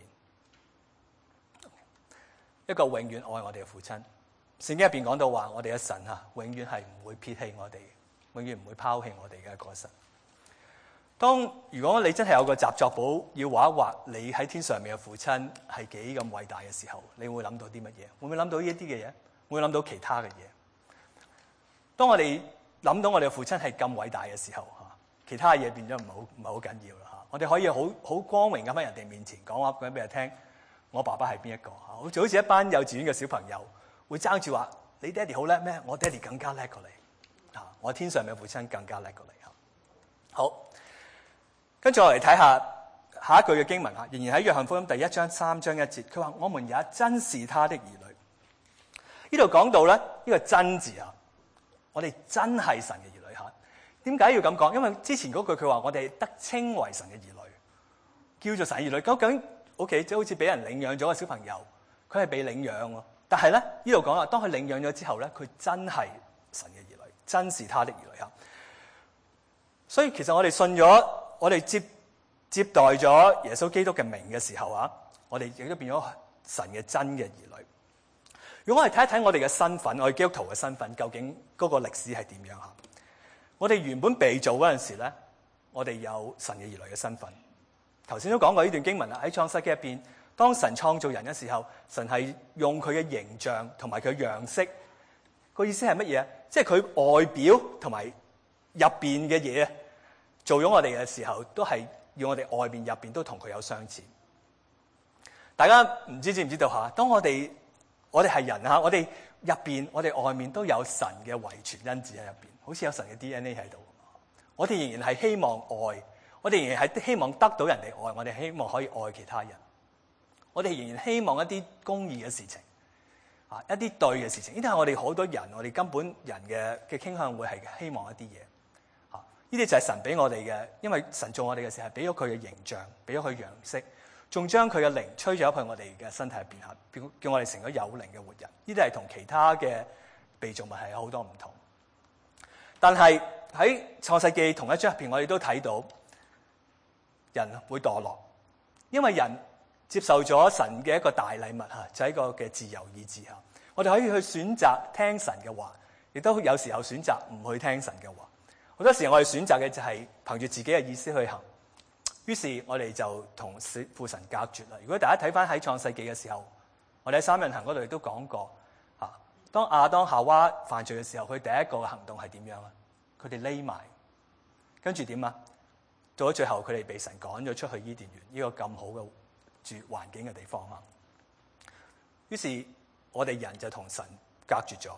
一個永遠愛我哋嘅父親。聖經入邊講到話，我哋嘅神永遠係唔會撇棄我哋，永遠唔會拋棄我哋嘅一個神。如果你真係有個習作簿，要畫一畫你喺天上面嘅父親係幾咁偉大嘅時候，你會諗到啲乜嘢？會唔會諗到呢一啲嘅嘢？會諗到其他嘅嘢？當我哋諗到我哋嘅父親係咁偉大嘅時候，其他嘢變咗唔係好緊要啦。我哋可以好光榮咁喺人哋面前講話俾人聽，我爸爸係邊一個？好似一班幼稚園嘅小朋友會爭住話：你爹哋好叻咩？我爹哋更加叻過你。我天上嘅父親更加叻過你。好。跟住我嚟睇下下一句嘅經文，仍然喺約翰福音第1章3章1節，佢話：我們也真是他的兒女。呢度講到咧，呢個真字我哋真係神嘅兒女。點解要咁講？因為之前嗰句佢話我哋得稱為神嘅兒女，叫做神兒女。究竟 OK， 即係好似俾人領養咗嘅小朋友，佢係被領養喎。但係咧，呢度講啦，當佢領養咗之後咧，佢真係神嘅兒女，真是他的兒女。所以其實我哋信咗，我哋接待咗耶穌基督嘅名嘅時候我哋亦都變咗神嘅真嘅兒女。如果我哋睇一睇我哋嘅身份，我哋基督徒嘅身份，究竟嗰個歷史係點樣？我哋原本被造嗰陣時咧，我哋有神嘅兒女嘅身份。頭先都講過呢段經文啦，喺創世記入邊，當神創造人嘅時候，神係用佢嘅形象同埋佢嘅樣式。個意思係乜嘢？即係佢外表同埋入邊嘅嘢做咗我哋嘅時候，都係要我哋外邊入邊都同佢有相似。大家唔知唔知道當我哋係人我哋入邊我哋外面都有神嘅遺傳因子喺入邊，好似有神嘅 DNA 喺度。我哋仍然係希望愛，我哋仍然係希望得到人哋愛，我哋希望可以愛其他人。我哋仍然希望一啲公義嘅事情一啲對嘅事情。呢啲係我哋好多人，我哋根本人嘅傾向會係希望一啲嘢。呢啲就係神俾我哋嘅，因為神做我哋嘅時候係俾咗佢嘅形象，俾咗佢樣式，仲將佢嘅靈吹咗入去我哋嘅身體入邊叫我哋成咗有靈嘅活人。呢啲係同其他嘅被造物係有好多唔同。但係喺創世記同一章入邊，我哋都睇到人會墮落，因為人接受咗神嘅一個大禮物就係一個嘅自由意志。我哋可以去選擇聽神嘅話，亦都有時候選擇唔去聽神嘅話。好多時我哋選擇嘅就係憑住自己嘅意思去行，於是我哋就同父神隔絕啦。如果大家睇翻喺創世記嘅時候，我哋喺三人行嗰度亦都講過，當亞當夏娃犯罪嘅時候，佢第一個嘅行動係點樣啊？佢哋匿埋，跟住點啊？到咗最後，佢哋被神趕咗出去伊甸園呢個咁好嘅住環境嘅地方。於是我哋人就同神隔絕咗。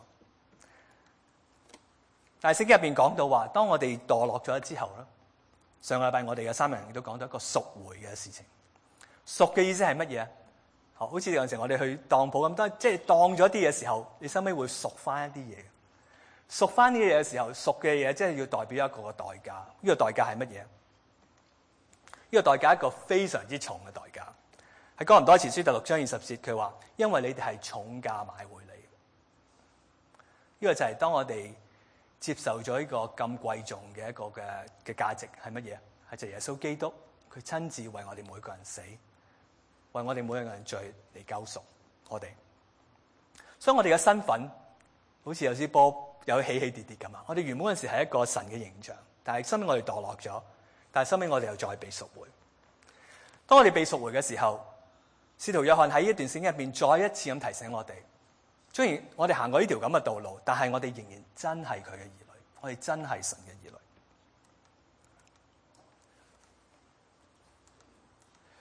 但係聖經入邊講到話，當我哋墮落咗之後咧，上個禮拜我哋嘅三人亦都講到一個贖回嘅事情。贖嘅意思係乜嘢？好似有陣時我哋去當鋪咁多，即係當咗啲嘢嘅時候，你收尾會贖翻一啲嘢。贖翻啲嘢嘅時候，贖嘅嘢即係要代表一個代價。呢個代價係乜嘢？呢個代價係一個非常之重嘅代價。喺哥林多前書第6章20節，佢話：因為你哋係重價買回嚟。呢個就係當我哋接受咗呢個咁貴重嘅一個嘅價值係乜嘢？係就耶穌基督，佢親自為我哋每個人死，為我哋每個人罪嚟救贖我哋。所以我哋嘅身份好似有支波有起起跌跌咁。我哋原本嗰時係一個神嘅形象，但係收尾我哋墮落咗，但係收尾我哋又再被贖回。當我哋被贖回嘅時候，使徒約翰喺呢一段聖經入邊再一次咁提醒我哋。雖然我哋行過呢條咁嘅道路，但係我哋仍然真係佢嘅兒女，我哋真係神嘅兒女。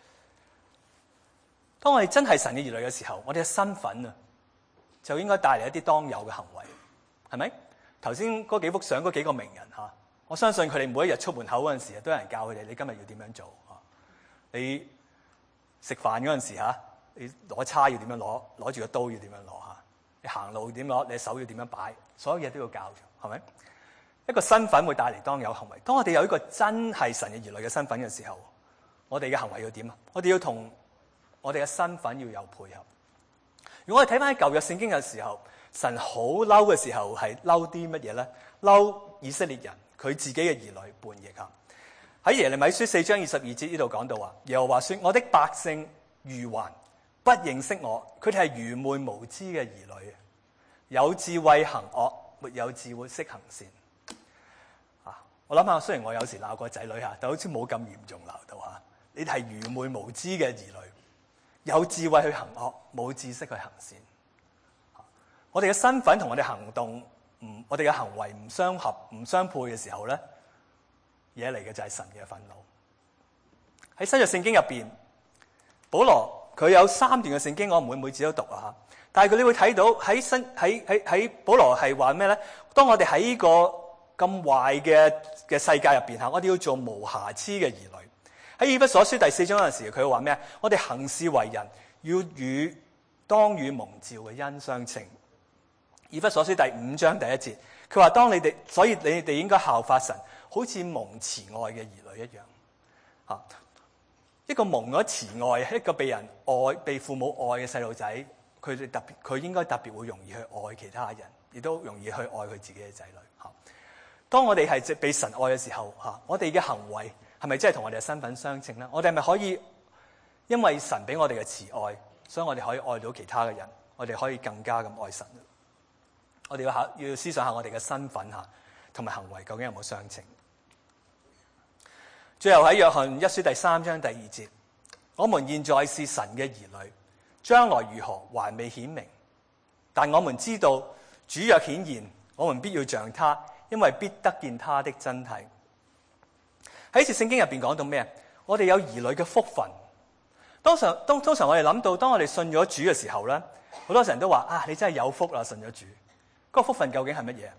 當我哋真係神嘅兒女嘅時候，我哋嘅身份啊，就應該帶嚟一啲當有嘅行為，係咪？頭先嗰幾幅相嗰幾個名人嚇，我相信佢哋每一日出門口嗰陣時，都有人教佢哋：你今日要點樣做啊？你食飯嗰陣時嚇，你攞叉要點樣攞？攞住個刀要點樣攞嚇？你行路點攞？你手要點樣擺？所有嘢都要教住，係咪？一個身份會帶嚟當有行為。當我哋有一個真係神嘅兒女嘅身份嘅時候，我哋嘅行為要點啊？我哋要同我哋嘅身份要有配合。如果我哋睇翻喺舊約聖經嘅時候，神好嬲嘅時候係嬲啲乜嘢咧？嬲以色列人佢自己嘅兒女叛逆啊！喺耶利米書4章22節呢度講到話，耶和華說：我的百姓愚頑，不認識我，佢哋係愚昧無知嘅兒女，有智慧行惡，沒有智慧識行善。我諗下，雖然我有時鬧過仔女嚇，但好似冇咁嚴重鬧到嚇。你哋係愚昧無知嘅兒女，有智慧去行惡，冇知識去行善。我哋嘅身份同我哋行動我哋嘅行為唔相合、唔相配嘅時候咧，惹嚟嘅就係神嘅憤怒。喺新約聖經入邊，保羅佢有3段嘅聖經，我唔會每次都讀啊。但係你會睇到喺保羅係話咩咧？當我哋喺呢個咁壞嘅世界入邊嚇，我哋要做無瑕疵嘅兒女。喺以弗所書第4章嗰陣時，佢話咩？我哋行事為人要當與蒙召嘅恩相稱。以弗所書第5章第1節，佢話所以你哋應該效法神，好似蒙慈愛嘅兒女一樣。嚇，一個蒙咗慈愛，一個被人愛、被父母愛嘅細路仔，佢應該特別會容易去愛其他人，亦都容易去愛佢自己嘅仔女。嚇，當我哋係被神愛嘅時候，嚇，我哋嘅行為係咪真係同我哋嘅身份相稱咧？我哋係咪可以因為神俾我哋嘅慈愛，所以我哋可以愛到其他嘅人，我哋可以更加咁愛神？我哋要思想下我哋嘅身份嚇同埋行為究竟有冇相稱？最後喺約翰一書第3章第2節，我們現在是神嘅兒女，將來如何還未顯明，但我們知道主若顯現，我們必要像他，因為必得見他的真體。喺《聖經》入邊講到咩？我哋有兒女嘅福分。通常我哋諗到，當我哋信咗主嘅時候咧，好多人都話：啊，你真係有福啦！信咗主，嗰個福分究竟係乜嘢？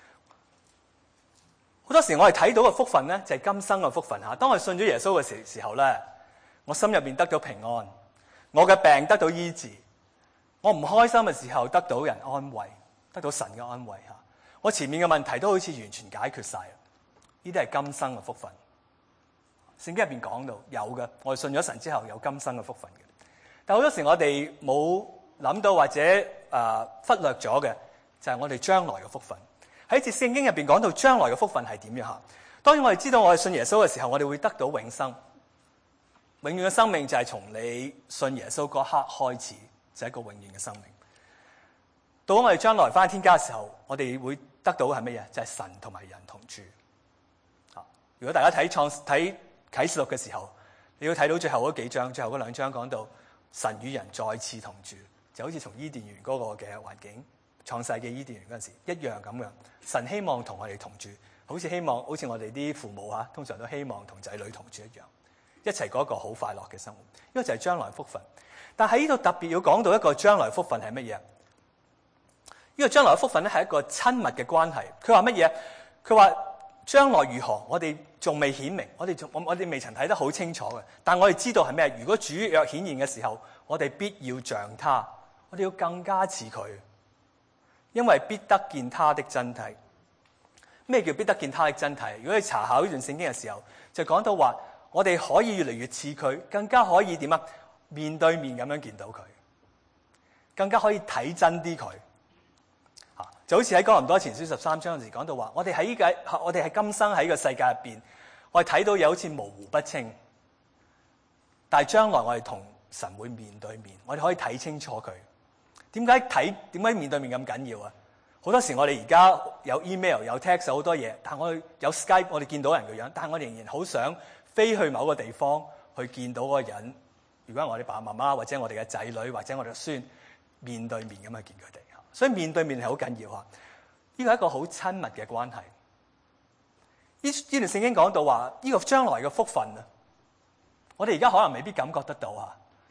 好多時我哋睇到嘅福分咧，就係今生嘅福分嚇。當我信咗耶穌嘅時候咧，我心入邊得到平安，我嘅病得到醫治，我唔開心嘅時候得到人安慰，得到神嘅安慰嚇。我前面嘅問題都好似完全解決晒，呢啲係今生嘅福分。聖經入邊講到有嘅，我哋信咗神之後有今生嘅福分嘅。但好多時我哋冇諗到或者忽略咗嘅，就係我哋將來嘅福分。喺聖經入邊講到將來嘅福分係點樣嚇？當然我哋知道我哋信耶穌嘅時候，我哋會得到永生，永遠嘅生命就係從你信耶穌嗰刻開始，就係一個永遠嘅生命。到我哋將來翻天家嘅時候，我哋會得到係乜嘢？就係神同埋人同住。如果大家睇啟示錄嘅時候，你要睇到最後嗰幾章，最後嗰2章講到神與人再次同住，就好似從伊甸園嗰個嘅環境，創世嘅伊甸園嗰陣時一樣咁樣。神希望同我哋同住，好似我哋啲父母嚇，通常都希望同仔女同住一樣，一齊過一個好快樂嘅生活。呢個就係將來福分。但喺呢度特別要講到一個將來福分係乜嘢？呢個將來福分咧係一個親密嘅關係。佢話乜嘢？佢話將來如何？我哋仲未顯明，我哋未曾睇得好清楚嘅。但我哋知道係咩？如果主若顯現嘅時候，我哋必要像他，我哋要更加似佢，因為必得見他的真體。咩叫必得見他的真體？如果你查考呢段聖經嘅時候，就講到話，我哋可以越嚟越似佢，更加可以點啊？面對面咁樣見到佢，更加可以睇真啲佢。就好似喺哥林多前書13章嗰時講到話，我哋喺今生喺個世界入邊，我哋睇到嘢好似模糊不清，但係將來我哋同神會面對面，我哋可以睇清楚佢。點解面對面咁緊要啊？好多時我哋而家有 email 有 text 好多嘢，但我哋有 Skype 我哋見到人嘅樣，但係我仍然好想飛去某個地方去見到嗰個人。如果係我哋爸爸媽媽或者我哋嘅仔女或者我哋嘅孫面對面咁去見佢哋。所以面對面係好緊要啊！呢個係一個好親密嘅關係。呢段聖經講到話，呢個將來嘅福分啊，我哋而家可能未必感覺得到啊。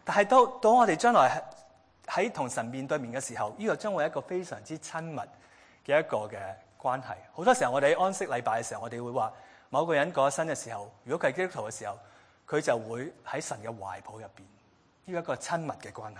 但係到我哋將來喺同神面對面嘅時候，呢個將會係一個非常之親密嘅一個嘅關係。好多時候我哋喺安息禮拜嘅時候，我哋會話某個人過咗身嘅時候，如果佢係基督徒嘅時候，佢就會喺神嘅懷抱入邊，呢個一個親密嘅關係。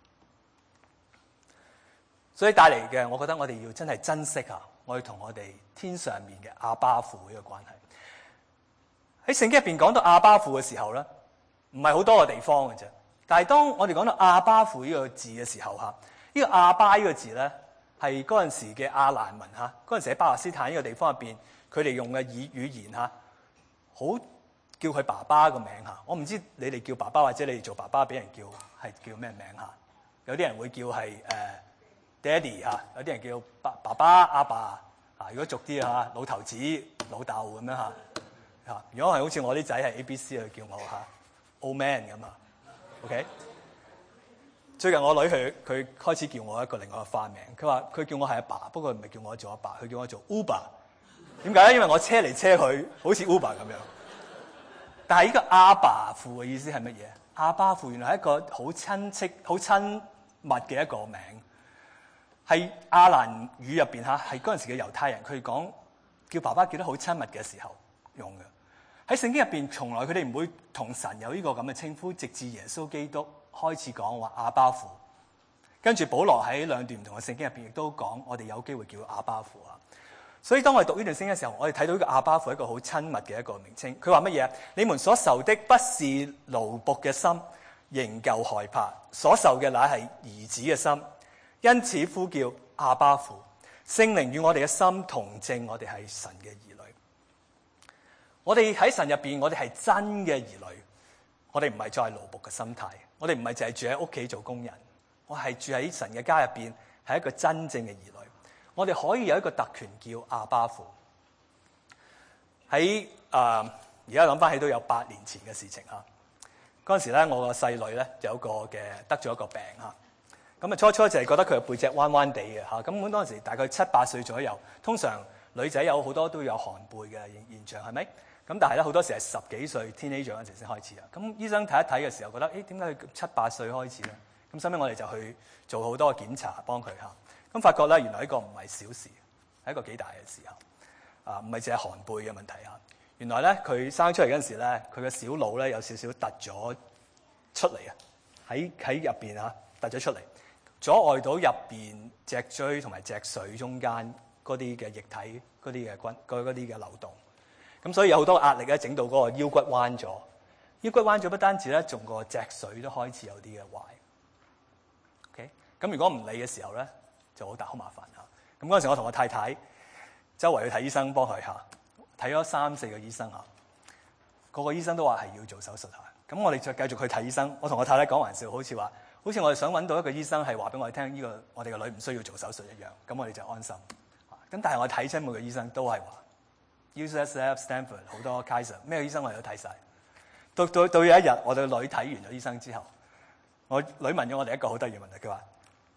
所以帶嚟嘅，我覺得我哋要真係珍惜下我哋同我哋天上面嘅阿爸父呢個關係。喺聖經入邊講到阿爸父嘅時候咧，唔係好多個地方嘅啫。但係當我哋講到阿爸父呢個字嘅時候，呢個阿爸呢個字咧，係嗰陣時嘅亞蘭文嗰陣時喺巴勒斯坦呢個地方入邊，佢哋用嘅語言好叫佢爸爸個名。我唔知你哋叫爸爸或者你哋做爸爸俾人叫係叫咩名。有啲人會叫係Daddy 有啲人叫爸爸阿爸如果俗啲老頭子老豆咁樣如果係好似我啲仔係 ABC 去叫我Old Man 咁OK， 最近我女佢開始叫我一個另外嘅花名，佢話佢叫我係阿爸，不過唔係叫我做阿爸，佢叫我做 Uber。點解咧？因為我車嚟車去，好似 Uber 咁樣。但係呢個阿爸父嘅意思係乜嘢？阿爸父原來係一個好親戚、好親密嘅一個名，係亞蘭語入邊係嗰陣時嘅猶太人，佢哋講叫爸爸叫得好親密嘅時候用嘅。喺聖經入邊，從來佢哋唔會同神有呢個咁嘅稱呼，直至耶穌基督開始講話阿爸父。跟住保羅喺兩段唔同嘅聖經入邊，亦都講我哋有機會叫阿爸父。所以當我哋讀呢段聖經嘅時候，我哋睇到呢個阿爸父係一個好親密嘅一個名稱。佢話乜嘢？你們所受的不是奴僕嘅心，仍舊害怕；所受嘅乃係兒子嘅心，因此呼叫阿爸父。聖靈與我哋嘅心同證，我哋係神嘅兒女。我哋喺神入邊，我哋係真嘅兒女。我哋唔係再奴僕嘅心態，我哋唔係淨係住喺屋企做工人，我係住喺神嘅家入邊，係一個真正嘅兒女。我哋可以有一個特權叫阿爸父。喺而家諗翻起都有8年前嘅事情嗰陣時咧，我個細女咧有個嘅得咗一個病咁啊，初就係覺得佢個背脊彎彎地嘅咁嗰陣時大概7、8歲左右，通常女仔有好多都有寒背嘅現象，係咪？咁但係咧好多時係10幾歲 teenager 嗰陣時先開始咁醫生睇一睇嘅時候覺得點解佢7、8歲開始咧？咁收尾我哋就去做好多檢查幫佢咁發覺咧原來呢個唔係小事，係一個幾大嘅事唔係淨係寒背嘅問題原來咧佢生出嚟嗰陣時咧，佢嘅小腦咧有少少突咗出嚟喺入邊突咗出嚟，阻礙到入邊脊椎同埋脊髓中間嗰啲嘅液體嗰啲嘅流動。咁所以有好多壓力咧，整到嗰個腰骨彎咗。腰骨彎咗不單止咧，仲個脊髓都開始有啲嘅壞。OK， 咁如果唔理嘅時候咧，就好麻煩咁嗰陣時我同我太太周圍去睇醫生幫佢睇咗3、4個醫生個個醫生都話係要做手術咁我哋就繼續去睇醫生。我同我太太講玩笑，好似我哋想揾到一個醫生係話俾我哋聽，呢個我哋個女唔需要做手術一樣，咁我哋就安心。咁但係我睇親每個醫生都係話 UCSF、Stanford 好多 Kaiser 咩醫生我哋都睇晒。到有一日我哋個女睇完咗醫生之後，我女問咗我哋一個好得意嘅問題，佢話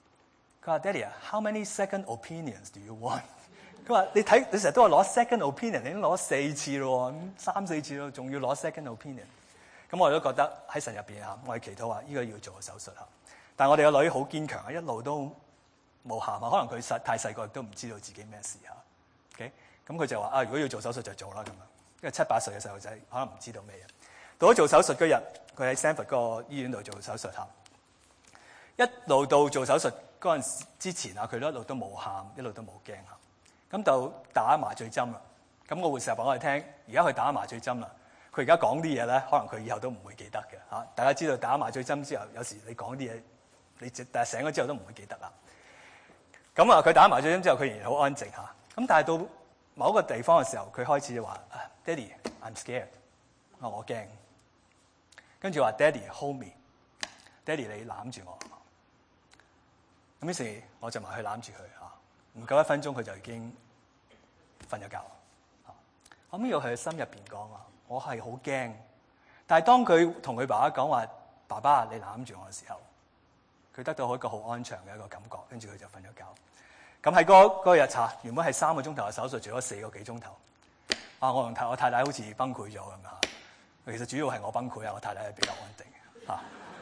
Daddy，how many second opinions do you want？ 佢話你成日都話攞 second opinion， 你已經攞4次咯，3、4次咯，仲要攞 second opinion。咁我哋都覺得喺神入邊我哋祈禱話呢個要做個手術但係我哋個女好堅強一路都冇喊可能佢太細個亦都唔知道自己咩事OK，咁佢就話如果要做手術就做啦咁樣，因為7、8歲嘅細路仔可能唔知道咩嘢。到咗做手術嗰日，佢喺 Stanford 個醫院度做手術一路到做手術嗰陣時之前佢都一路都冇喊，一路都冇驚咁就打麻醉針啦。咁我護士話我哋聽，而家佢打麻醉針啦。佢而家講啲嘢咧，可能佢以後都唔會記得嘅大家知道打麻醉針之後，有時你講啲嘢，你但係醒咗之後都唔會記得啦。咁佢打麻醉針之後，佢仍然好安靜咁但係到某一個地方嘅時候，佢開始就話：Daddy，I'm scared。我驚。跟住話 Daddy，hold me。Daddy，你攬住我。咁於是我就埋去攬住佢唔夠1分鐘，佢就已經瞓咗覺。後尾又喺佢心入邊講我係好驚。但係當佢同佢爸爸講話，爸爸你攬住我嘅時候，佢得到一個好安詳嘅一個感覺，跟住佢就瞓咗覺。咁喺嗰日原本係3個鐘頭嘅手術，做咗4個幾鐘頭。我同我太太好似崩潰咗咁其實主要係我崩潰我太太係比較安定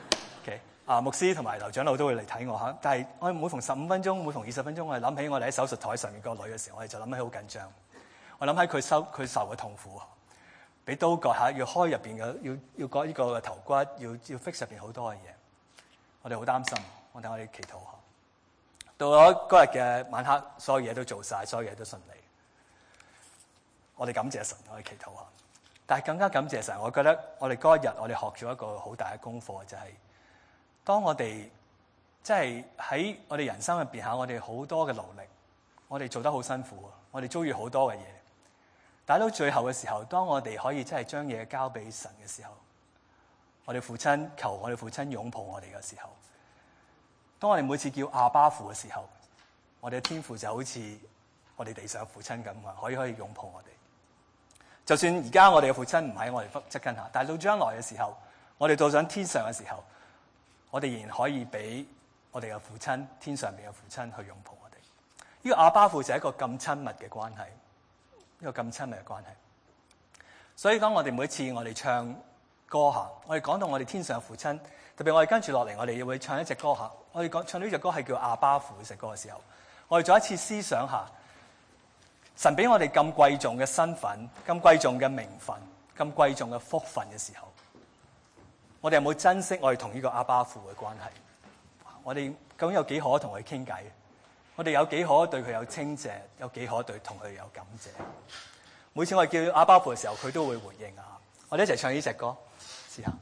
OK， 牧師同埋劉長老都會嚟睇我嚇，但係我每逢15分鐘、每逢20分鐘，我哋諗起我哋喺手術台上面個女嘅時候，我哋就諗起好緊張。我諗起佢受嘅痛苦，俾刀割下，要開入邊嘅，要割呢個嘅頭骨，要 fix 入邊好多嘅嘢。我哋好擔心，我哋祈禱嚇。到咗嗰日嘅晚黑，所有嘢都做晒，所有嘢都順利。我哋感謝神，我哋祈禱下。但係更加感謝神，我覺得我哋嗰一日，我哋學咗一個好大嘅功課，就係當我哋即係喺我哋人生入邊嚇，我哋好多嘅努力，我哋做得好辛苦，我哋遭遇好多嘅嘢。但係到最後嘅時候，當我哋可以真係將嘢交俾神嘅時候，我哋父親求我哋父親擁抱我哋嘅時候，當我哋每次叫阿爸父嘅時候，我哋嘅天父就好似我哋地上嘅父親咁啊，可以擁抱我哋。就算而家我哋嘅父親唔喺我哋側跟下，但係到將來嘅時候，我哋到上天上嘅時候，我哋仍然可以俾我哋嘅父親，天上邊嘅父親去擁抱我哋。呢個阿爸父就係一個咁親密嘅關係，一個咁親密嘅關係。所以當我哋每次我哋唱歌下，我哋講到我哋天上嘅父親，特別我哋跟住落嚟，我哋會唱一隻歌下。我哋唱呢隻歌係叫阿爸父呢隻歌嘅時候，我哋再一次思想下，神俾我哋咁貴重嘅身份、咁貴重嘅名分、咁貴重嘅福分嘅時候，我哋有冇珍惜我哋同呢個阿爸父嘅關係？我哋究竟有幾可同佢傾偈？我哋有幾可對佢有稱謝？有幾可對同佢有感謝？每次我哋叫阿爸父嘅時候，佢都會回應啊！我哋一齊唱呢隻歌，試下。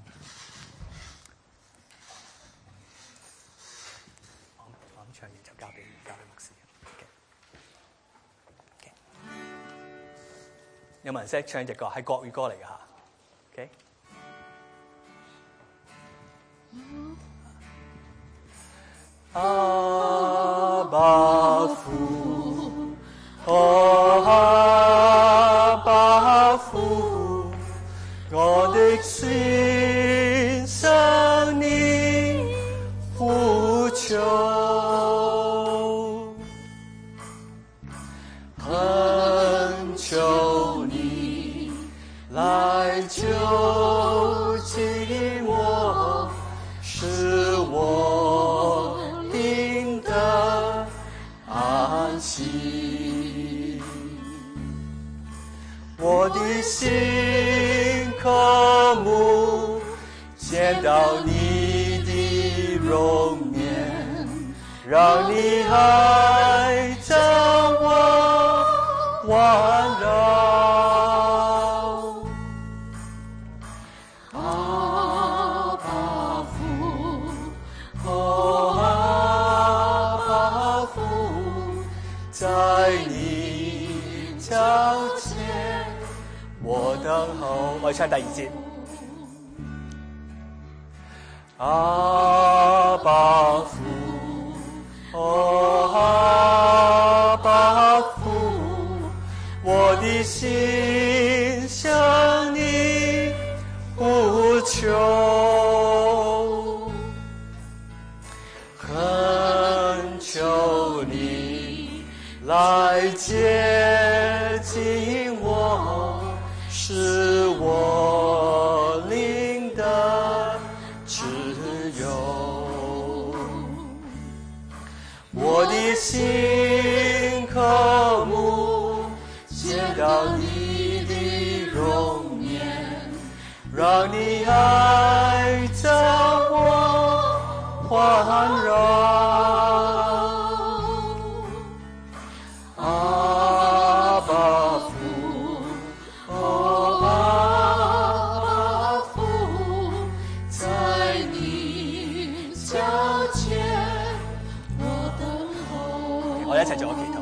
我諗唱完就交俾牧師。有冇人識唱呢隻歌？係國語歌嚟㗎嚇。OK。阿爸父，阿爸父，我的心向你呼求，懇求你來救濟我，使我靈得安息。我的心渴慕見到你的容顏，讓你愛將我環繞。阿爸父，哦阿爸父，在你腳前我等候。我哋唱第二節。阿爸父，哦阿爸父，我的心向你呼求，懇求你來接近我，使我靈得自由。我的心渴慕見到你的容顏，讓你愛將我環繞。阿爸父，哦阿爸父，在你腳前我等候。我哋一齊做個祈禱。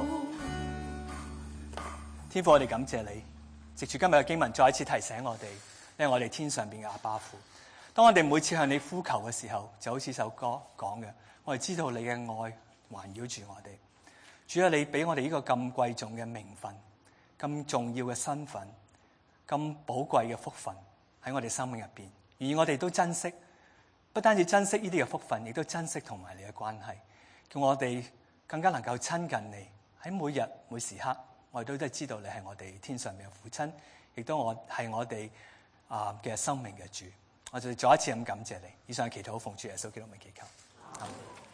天父，我哋感謝你，藉住今日嘅經文再一次提醒我哋，因為我哋天上邊嘅阿爸父。當我哋每次向你呼求嘅時候，就好似首歌講嘅，我哋知道你嘅愛環繞住我哋。主啊，你俾我哋呢個咁貴重嘅名分、咁重要嘅身份、咁寶貴嘅福分喺我哋生命入邊，而我哋都珍惜，不單止珍惜呢啲嘅福分，亦都珍惜同埋你嘅關係，叫我哋更加能夠親近你。喺每日每時刻，我哋都知道你係我哋天上面嘅父親，亦都係我哋嘅生命嘅主。 我哋再一次咁感謝你。以上祈禱奉主耶穌基督名祈求。